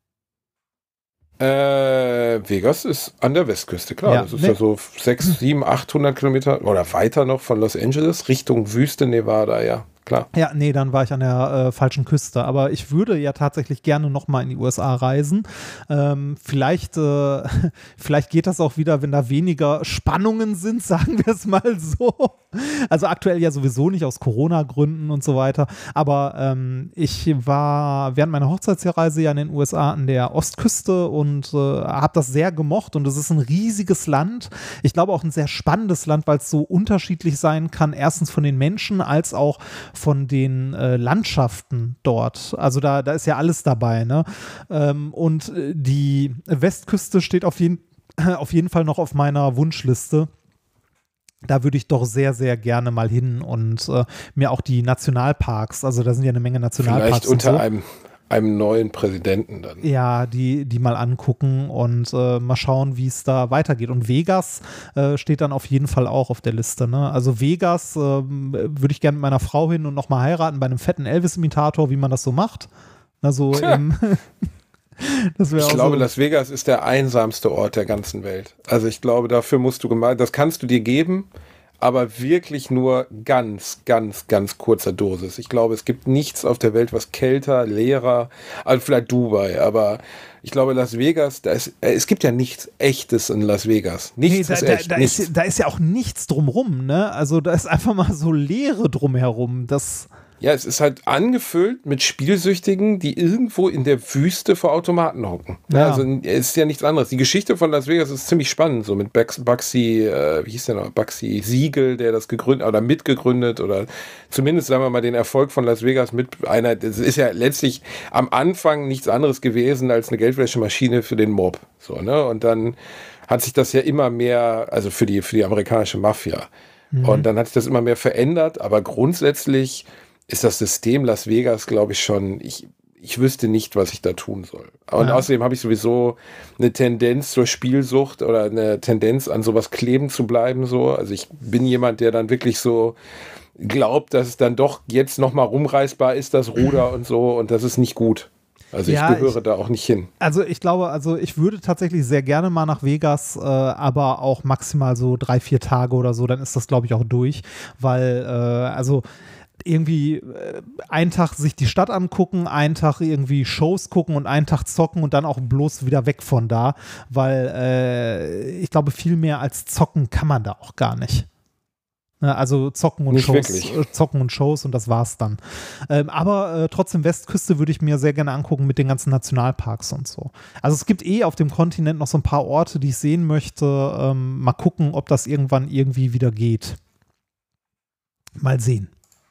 Äh, Vegas ist an der Westküste, klar. Ja, das ist ne- ja so sechshundert, siebenhundert, achthundert Kilometer oder weiter noch von Los Angeles Richtung Wüste Nevada, ja, klar. Ja, nee, dann war ich an der äh, falschen Küste. Aber ich würde ja tatsächlich gerne nochmal in die U S A reisen. Ähm, vielleicht, äh, vielleicht geht das auch wieder, wenn da weniger Spannungen sind, sagen wir es mal so. Also aktuell ja sowieso nicht aus Corona-Gründen und so weiter. Aber ähm, ich war während meiner Hochzeitsreise ja in den U S A an der Ostküste und äh, habe das sehr gemocht. Und es ist ein riesiges Land. Ich glaube auch ein sehr spannendes Land, weil es so unterschiedlich sein kann. Erstens von den Menschen als auch von den äh, Landschaften dort. Also da, da ist ja alles dabei, ne? Ähm, und äh, die Westküste steht auf jeden, auf jeden Fall noch auf meiner Wunschliste. Da würde ich doch sehr, sehr gerne mal hin und äh, mir auch die Nationalparks, also da sind ja eine Menge Nationalparks. Vielleicht unter und so. einem, einem neuen Präsidenten dann. Ja, die, die mal angucken und äh, mal schauen, wie es da weitergeht. Und Vegas äh, steht dann auf jeden Fall auch auf der Liste. Ne? Also Vegas ähm, würde ich gerne mit meiner Frau hin und nochmal heiraten bei einem fetten Elvis-Imitator, wie man das so macht. Also im das Ich auch glaube, so. Las Vegas ist der einsamste Ort der ganzen Welt. Also ich glaube, dafür musst du gemalt, das kannst du dir geben, aber wirklich nur ganz, ganz, ganz kurzer Dosis. Ich glaube, es gibt nichts auf der Welt, was kälter, leerer, also vielleicht Dubai, aber ich glaube, Las Vegas, da ist, es gibt ja nichts Echtes in Las Vegas. Nichts nee, da, ist echt. Da, da, nichts. ist, da ist ja auch nichts drumrum, ne? Also da ist einfach mal so Leere drumherum. Das Ja, es ist halt angefüllt mit Spielsüchtigen, die irgendwo in der Wüste vor Automaten hocken. Ja. Ja, also es ist ja nichts anderes. Die Geschichte von Las Vegas ist ziemlich spannend, so mit Bugsy, äh, wie hieß der noch, Bugsy Siegel, der das gegründet oder mitgegründet oder zumindest, sagen wir mal, den Erfolg von Las Vegas mit einer, das ist ja letztlich am Anfang nichts anderes gewesen als eine Geldwäschemaschine für den Mob. So, ne? Und dann hat sich das ja immer mehr, also für die, für die amerikanische Mafia. Mhm. Und dann hat sich das immer mehr verändert, aber grundsätzlich ist das System Las Vegas, glaube ich, schon, ich, ich wüsste nicht, was ich da tun soll. Und ja. Außerdem habe ich sowieso eine Tendenz zur Spielsucht oder eine Tendenz, an sowas kleben zu bleiben. So. Also ich bin jemand, der dann wirklich so glaubt, dass es dann doch jetzt nochmal rumreißbar ist, das Ruder und so, und das ist nicht gut. Also ich ja, gehöre ich, da auch nicht hin. Also ich glaube, also ich würde tatsächlich sehr gerne mal nach Vegas, äh, aber auch maximal so drei, vier Tage oder so, dann ist das, glaube ich, auch durch, weil, äh, also irgendwie äh, einen Tag sich die Stadt angucken, einen Tag irgendwie Shows gucken und einen Tag zocken und dann auch bloß wieder weg von da, weil äh, ich glaube, viel mehr als zocken kann man da auch gar nicht. Also zocken und nicht Shows, wirklich. zocken und Shows und das war's dann. Ähm, aber äh, trotzdem Westküste würde ich mir sehr gerne angucken mit den ganzen Nationalparks und so. Also es gibt eh auf dem Kontinent noch so ein paar Orte, die ich sehen möchte. Ähm, mal gucken, ob das irgendwann irgendwie wieder geht. Mal sehen.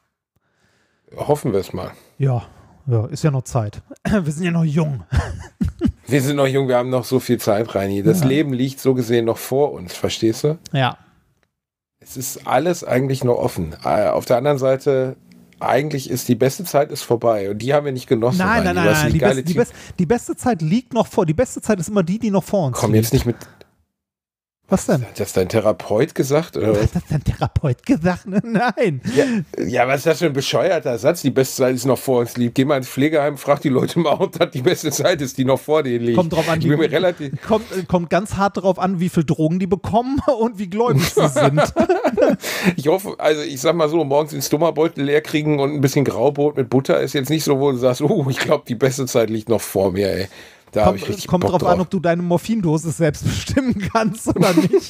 Hoffen wir es mal. Ja, ja, ist ja noch Zeit. Wir sind ja noch jung. Wir sind noch jung, wir haben noch so viel Zeit, Reini. Das ja. Leben liegt so gesehen noch vor uns, verstehst du? Ja. Es ist alles eigentlich noch offen. Auf der anderen Seite, eigentlich ist die beste Zeit ist vorbei und die haben wir nicht genossen. Nein, Reini. nein, nein, nein. Die, geile best, die, best, die beste Zeit liegt noch vor. Die beste Zeit ist immer die, die noch vor uns Komm liegt. jetzt nicht mit... Was denn? Hat das dein Therapeut gesagt? Oder? Hat das dein Therapeut gesagt? Nein. Ja, ja, was ist das für ein bescheuerter Satz? Die beste Zeit ist noch vor uns liegt. Geh mal ins Pflegeheim, frag die Leute mal, ob das die beste Zeit ist, die noch vor denen liegt. Kommt drauf an, ich bin mir relativ kommt, kommt ganz hart drauf an, wie viel Drogen die bekommen und wie gläubig sie sind. Ich hoffe, also ich sag mal so, morgens den Stomabeutel leer kriegen und ein bisschen Graubrot mit Butter ist jetzt nicht so, wo du sagst, oh, ich glaube, die beste Zeit liegt noch vor mir, ey. Da kommt ich kommt Bock drauf, drauf an, ob du deine Morphindosis selbst bestimmen kannst oder nicht.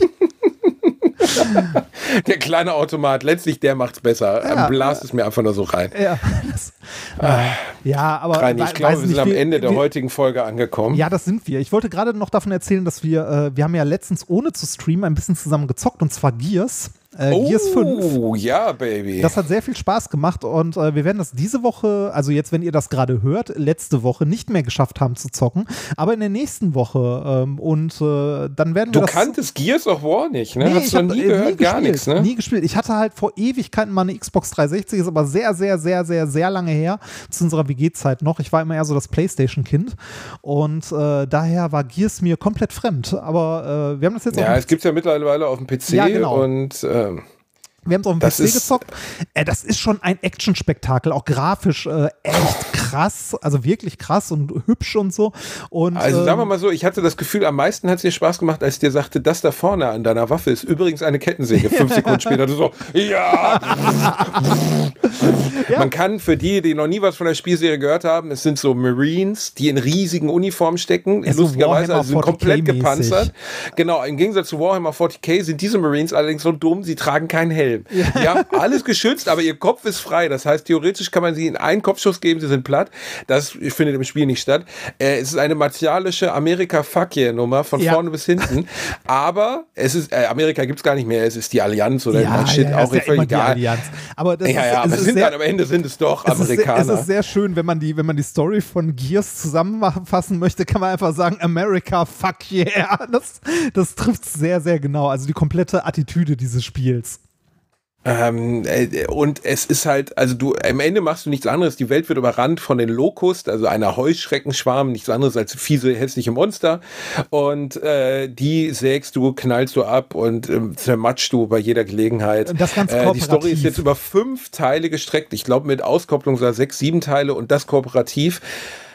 Der kleine Automat, letztlich der macht's besser. Ja, Blast es mir einfach nur so rein. Ja, das, äh, ja aber Reini, ich glaube, wir sind am Ende der wir, heutigen Folge angekommen. Ja, das sind wir. Ich wollte gerade noch davon erzählen, dass wir, äh, wir haben ja letztens ohne zu streamen ein bisschen zusammen gezockt, und zwar Gears. Äh, oh, Gears fünf. Oh, ja, Baby. Das hat sehr viel Spaß gemacht und äh, wir werden das diese Woche, also jetzt, wenn ihr das gerade hört, letzte Woche nicht mehr geschafft haben zu zocken, aber in der nächsten Woche ähm, und äh, dann werden wir Du das... kanntest Gears of War nicht, ne? Nee, Hast du noch nie äh, gehört? nie Gar gespielt, nichts, ne? Nie gespielt. Ich hatte halt vor Ewigkeiten mal eine Xbox dreihundertsechzig, ist aber sehr, sehr, sehr, sehr, sehr lange her, zu unserer W G-Zeit noch. Ich war immer eher so das PlayStation-Kind und äh, daher war Gears mir komplett fremd, aber äh, wir haben das jetzt... Ja, es gibt es ja mittlerweile auf dem P C, ja, genau. und... Ähm Wir haben es auf dem P C gezockt. Äh, das ist schon ein Action-Spektakel, auch grafisch äh, echt krass, also wirklich krass und hübsch und so. Und, also ähm, sagen wir mal so, ich hatte das Gefühl, am meisten hat es dir Spaß gemacht, als ich dir sagte, das da vorne an deiner Waffe ist übrigens eine Kettensäge. Fünf Sekunden später, du so, ja! Ja. Man kann für die, die noch nie was von der Spielserie gehört haben, es sind so Marines, die in riesigen Uniformen stecken, ja, lustigerweise, also sind komplett gepanzert. Genau, im Gegensatz zu Warhammer vierzig K sind diese Marines allerdings so dumm, sie tragen keinen Helm. Ja. Die haben alles geschützt, aber ihr Kopf ist frei. Das heißt, theoretisch kann man sie in einen Kopfschuss geben, sie sind platt. Das findet im Spiel nicht statt. Äh, es ist eine martialische Amerika-Fuck-Yeah-Nummer von ja. vorne bis hinten. Aber es ist, äh, Amerika gibt es gar nicht mehr, es ist die Allianz oder ja, Shit, ja, auch ist ja völlig egal. Allianz. Aber das ja, ist, ja, aber es sind sehr, dann, am Ende sind es doch es Amerikaner. Ist sehr, es ist sehr schön, wenn man die, wenn man die Story von Gears zusammenfassen möchte, kann man einfach sagen, America, fuck yeah. Das, das trifft sehr, sehr genau. Also die komplette Attitüde dieses Spiels. Ähm, äh, und es ist halt, also du, am Ende machst du nichts anderes, die Welt wird überrannt von den Locust, also einer Heuschreckenschwarm, nichts anderes als fiese, hässliche Monster, und äh, die sägst du, knallst du ab und äh, zermatschst du bei jeder Gelegenheit. Das ganz äh, die Story ist jetzt über fünf Teile gestreckt, ich glaube mit Auskopplung sogar sechs, sieben Teile, und das kooperativ.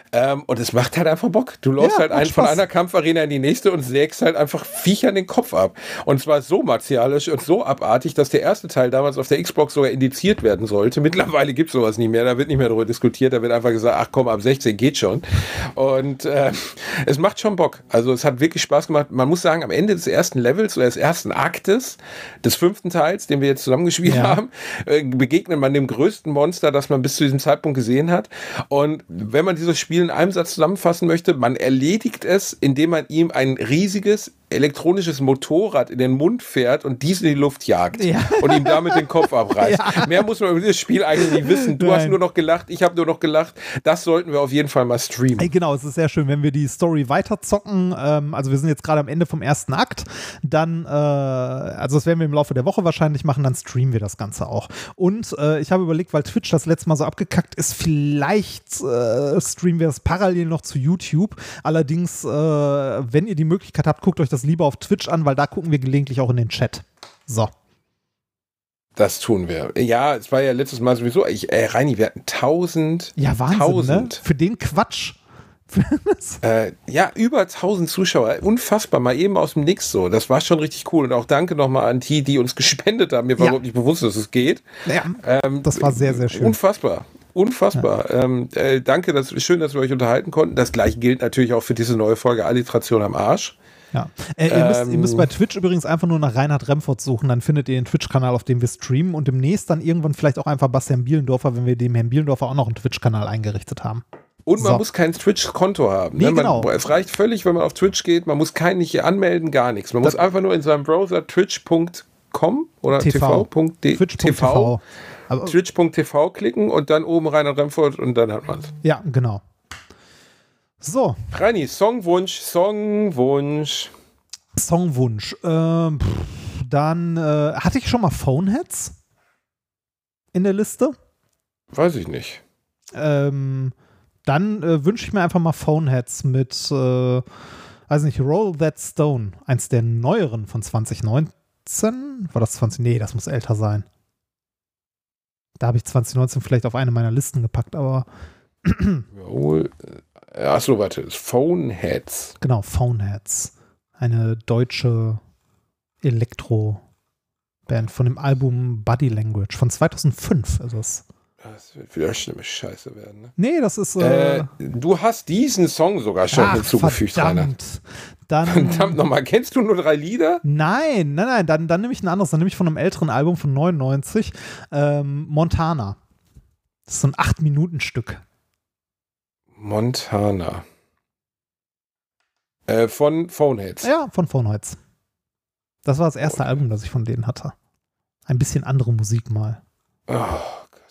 Ähm, und es macht halt einfach Bock. Du läufst Ja, halt ein, macht von Spaß. einer Kampfarena in die nächste und sägst halt einfach Viechern den Kopf ab. Und zwar so martialisch und so abartig, dass der erste Teil damals auf der Xbox sogar indiziert werden sollte. Mittlerweile gibt es sowas nicht mehr, da wird nicht mehr darüber diskutiert, da wird einfach gesagt, ach komm, ab sechzehn geht schon. Und äh, es macht schon Bock. Also es hat wirklich Spaß gemacht. Man muss sagen, am Ende des ersten Levels oder des ersten Aktes, des fünften Teils, den wir jetzt zusammengespielt Ja. haben, äh, begegnet man dem größten Monster, das man bis zu diesem Zeitpunkt gesehen hat. Und wenn man dieses Spiel in einem Satz zusammenfassen möchte, man erledigt es, indem man ihm ein riesiges elektronisches Motorrad in den Mund fährt und dies in die Luft jagt Ja. und ihm damit den Kopf abreißt. Ja. Mehr muss man über dieses Spiel eigentlich nicht wissen. Du Nein. hast nur noch gelacht, ich habe nur noch gelacht. Das sollten wir auf jeden Fall mal streamen. Ey, genau, es ist sehr schön, wenn wir die Story weiterzocken. Ähm, also wir sind jetzt gerade am Ende vom ersten Akt. Dann, äh, also das werden wir im Laufe der Woche wahrscheinlich machen, dann streamen wir das Ganze auch. Und äh, ich habe überlegt, weil Twitch das letzte Mal so abgekackt ist, vielleicht äh, streamen wir das parallel noch zu YouTube. Allerdings, äh, wenn ihr die Möglichkeit habt, guckt euch das lieber auf Twitch an, weil da gucken wir gelegentlich auch in den Chat. So. Das tun wir. Ja, es war ja letztes Mal sowieso, ich, äh, Reini, wir hatten tausend. Ja, Wahnsinn, tausend. ne? Für den Quatsch. Äh, ja, über tausend Zuschauer. Unfassbar, mal eben aus dem Nix so. Das war schon richtig cool. Und auch danke nochmal an die, die uns gespendet haben. Mir war Ja. überhaupt nicht bewusst, dass es geht. Ja, Ähm, das war sehr, sehr schön. Unfassbar. Unfassbar. Ja. Ähm, äh, danke, das ist schön, dass wir euch unterhalten konnten. Das gleiche gilt natürlich auch für diese neue Folge Alliteration am Arsch. Ja. Äh, ihr, müsst, Ähm, ihr müsst bei Twitch übrigens einfach nur nach Reinhard Remford suchen, dann findet ihr den Twitch-Kanal, auf dem wir streamen und demnächst dann irgendwann vielleicht auch einfach Bastian Bielendorfer, wenn wir dem Herrn Bielendorfer auch noch einen Twitch-Kanal eingerichtet haben. Und man So. muss kein Twitch-Konto haben. Nee, ne? man, genau. Es reicht völlig, wenn man auf Twitch geht. Man muss keinen nicht anmelden, gar nichts. Man Das- muss einfach nur in seinem Browser twitch punkt com oder T V. tv.de Twitch Punkt T V. Aber, twitch punkt t v klicken und dann oben Reinhard Remford und dann hat man es. ja, genau. So, Reini, Songwunsch, Songwunsch. Songwunsch. Ähm, pff, dann äh, hatte ich schon mal Phoneheads in der Liste. Weiß ich nicht. Ähm, dann äh, wünsche ich mir einfach mal Phoneheads mit, äh, weiß nicht, Roll That Stone. Eins der neueren von zwanzig neunzehn. War das zwanzig? Nee, das muss älter sein. Da habe ich zwanzig neunzehn vielleicht auf eine meiner Listen gepackt, aber Roll, äh, achso, warte. Phoneheads. genau, Phoneheads. Eine deutsche Elektro-Band von dem Album Body Language von zweitausendfünf ist es. Das wird wieder schlimme Scheiße werden. Ne? Nee, das ist äh, Äh, du hast diesen Song sogar schon ach, hinzugefügt, Reinhard. verdammt. Dann, Verdammt nochmal, kennst du nur drei Lieder? Nein, nein, nein, dann, dann nehme ich ein anderes, dann nehme ich von einem älteren Album von neunundneunzig, ähm, Montana. Das ist so ein acht Minuten Stück. Montana. Äh, von Phoneheads. Ja, von Phoneheads. Das war das erste Okay. Album, das ich von denen hatte. Ein bisschen andere Musik mal. Oh Gott.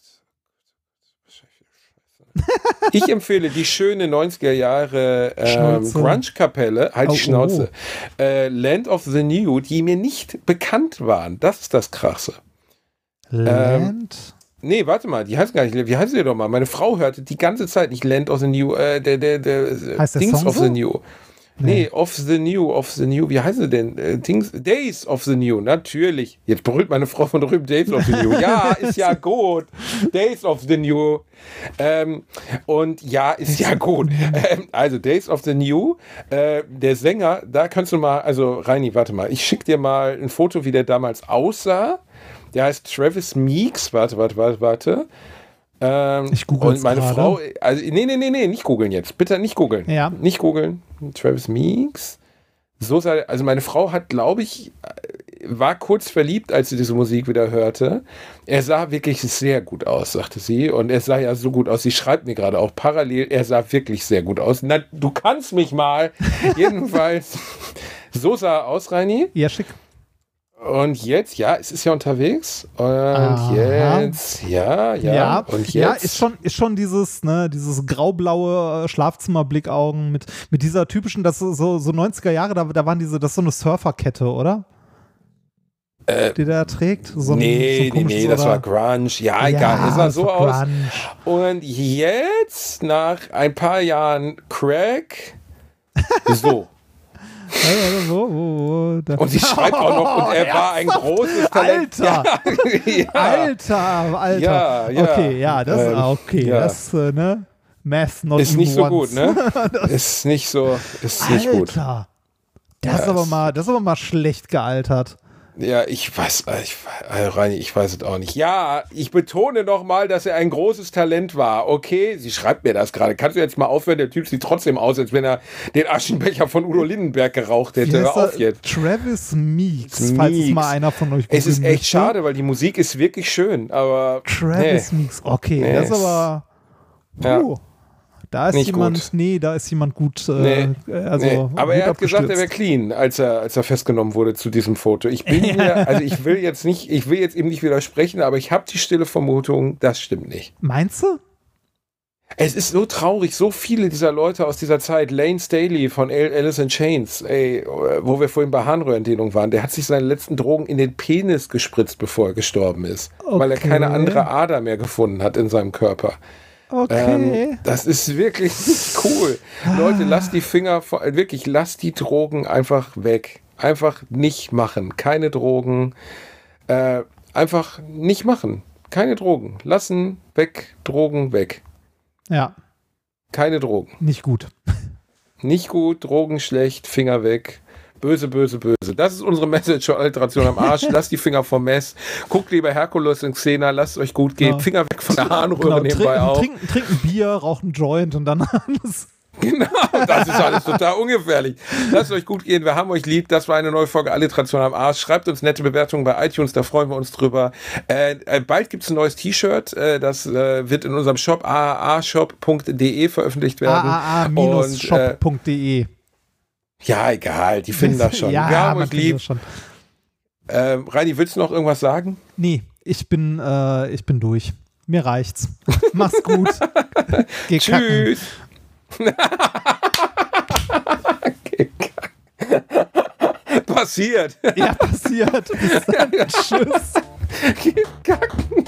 Ich empfehle die schöne neunziger Jahre ähm, Schnauze. Grunge-Kapelle, halt Oh, die Schnauze, äh, Land of the New, die mir nicht bekannt waren. Das ist das Krasse. Land? Nee, warte mal, die heißt gar nicht, wie heißt sie doch mal? Meine Frau hörte die ganze Zeit nicht Land of the New, äh, der, der, der, Heißt der Dings Song of so? the New. Nee, of the New, of the New, wie heißt sie denn? Äh, Dings, Days of the New, natürlich. Jetzt brüllt meine Frau von drüben, Days of the New. Ja, ist ja gut. Days of the New. Ähm, und ja, ist ja gut. Ähm, also Days of the New, äh, der Sänger, da kannst du mal, also Reini, warte mal, ich schick dir mal ein Foto, wie der damals aussah. Der heißt Travis Meeks, warte, warte, warte, warte. Ähm, Ich google und meine gerade. Frau, also nee, nee, nee, nee, nicht googeln jetzt. Bitte nicht googeln. Ja. Nicht googeln. Travis Meeks. So sah, also meine Frau hat, glaube ich, war kurz verliebt, als sie diese Musik wieder hörte. Er sah wirklich sehr gut aus, sagte sie. Und er sah ja so gut aus. Sie schreibt mir gerade auch parallel, er sah wirklich sehr gut aus. Na, du kannst mich mal. Jedenfalls, so sah er aus, Reini. Ja, schick. Und jetzt, ja, es ist ja unterwegs. Und Aha. jetzt, ja, ja, Ja, und jetzt. ja, ist schon, ist schon dieses, ne, dieses graublaue äh, Schlafzimmerblickaugen mit, mit dieser typischen, das ist so, so neunziger Jahre, da, da waren diese, das ist so eine Surferkette, oder? Äh, Die der trägt? So ein, nee, so ein nee, komisches, nee, das oder? war Grunge. Ja, egal, es sah das so war aus. Grunge. Und jetzt, nach ein paar Jahren Crack, so. Also, wo, wo, wo, da- Und sie schreibt auch noch, und er war ein großes Talent. Alter! Ja, ja. Alter, Alter. Ja, ja. Okay, ja, das Ähm, ah, okay. ja. Das, äh, ne? Math, not Ist even nicht so once. gut, ne? Ist nicht so, ist nicht gut. Alter, das, Ja, ist aber es- mal, das ist aber mal schlecht gealtert. Ja, ich weiß, ich, Reini, ich weiß es auch nicht. Ja, ich betone noch mal, dass er ein großes Talent war. Okay, sie schreibt mir das gerade. Kannst du jetzt mal aufhören? Der Typ sieht trotzdem aus, als wenn er den Aschenbecher von Udo Lindenberg geraucht Wie hätte. heißt Hör auf er? jetzt. Travis Meeks, falls es Meeks. mal einer von euch Es ist googeln echt möchte. schade, weil die Musik ist wirklich schön, aber Travis nee. Meeks, okay, Nee, das ist es- aber. Ja. Puh. Da ist Nicht jemand, gut. nee, da ist jemand gut. Äh, Nee, also nee. Aber er gut hat gesagt, er wäre abgestürzt. clean, als er, als er festgenommen wurde zu diesem Foto. Ich bin mir, also ich will jetzt nicht, ich will jetzt ihm nicht widersprechen, aber ich habe die stille Vermutung, das stimmt nicht. Meinst du? Es ist so traurig, so viele dieser Leute aus dieser Zeit, Lane Staley von Al- Alice in Chains, ey, wo wir vorhin bei Harnröhrendehnung waren, der hat sich seine letzten Drogen in den Penis gespritzt, bevor er gestorben ist, weil er Okay. keine andere Ader mehr gefunden hat in seinem Körper. Okay. Ähm, das ist wirklich nicht cool. Leute, lasst die Finger, vor- wirklich, lasst die Drogen einfach weg. Einfach nicht machen. Keine Drogen. Äh, einfach nicht machen. Keine Drogen. Lassen, weg, Drogen, weg. Ja, Keine Drogen. nicht gut. Nicht gut, Drogen schlecht, Finger weg. Böse, böse, böse. Das ist unsere Message zur Alteration am Arsch. Lasst die Finger vom Mess. Guckt lieber Herkules und Xena, lasst es euch gut gehen. Genau. Finger weg von der Harnröhre Genau, nebenbei trinken, auch. trinken, trinken Bier, rauchen Joint und dann alles. Genau, das ist alles total ungefährlich. Lasst es euch gut gehen, wir haben euch lieb. Das war eine neue Folge Alliteration am Arsch. Schreibt uns nette Bewertungen bei iTunes, da freuen wir uns drüber. Äh, äh, bald gibt es ein neues T-Shirt, äh, das äh, wird in unserem Shop a a a shop punkt de veröffentlicht werden. a a a Und, shop punkt de. äh, ja, egal, die finden das schon. Ja, wir haben man euch findet lieb. das schon. Ähm, Reini, willst du noch irgendwas sagen? Nee, ich bin, äh, ich bin durch. Mir reicht's. Mach's gut. Geh kacken. Tschüss. Okay. Passiert. Ja, passiert. Bis dann. Tschüss. Geh kacken.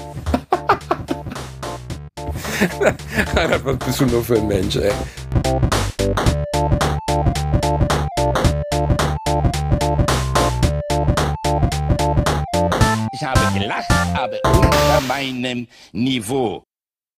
Reinhard, was bist du nur für ein Mensch, ey? Ich habe gelacht, aber unter meinem Niveau.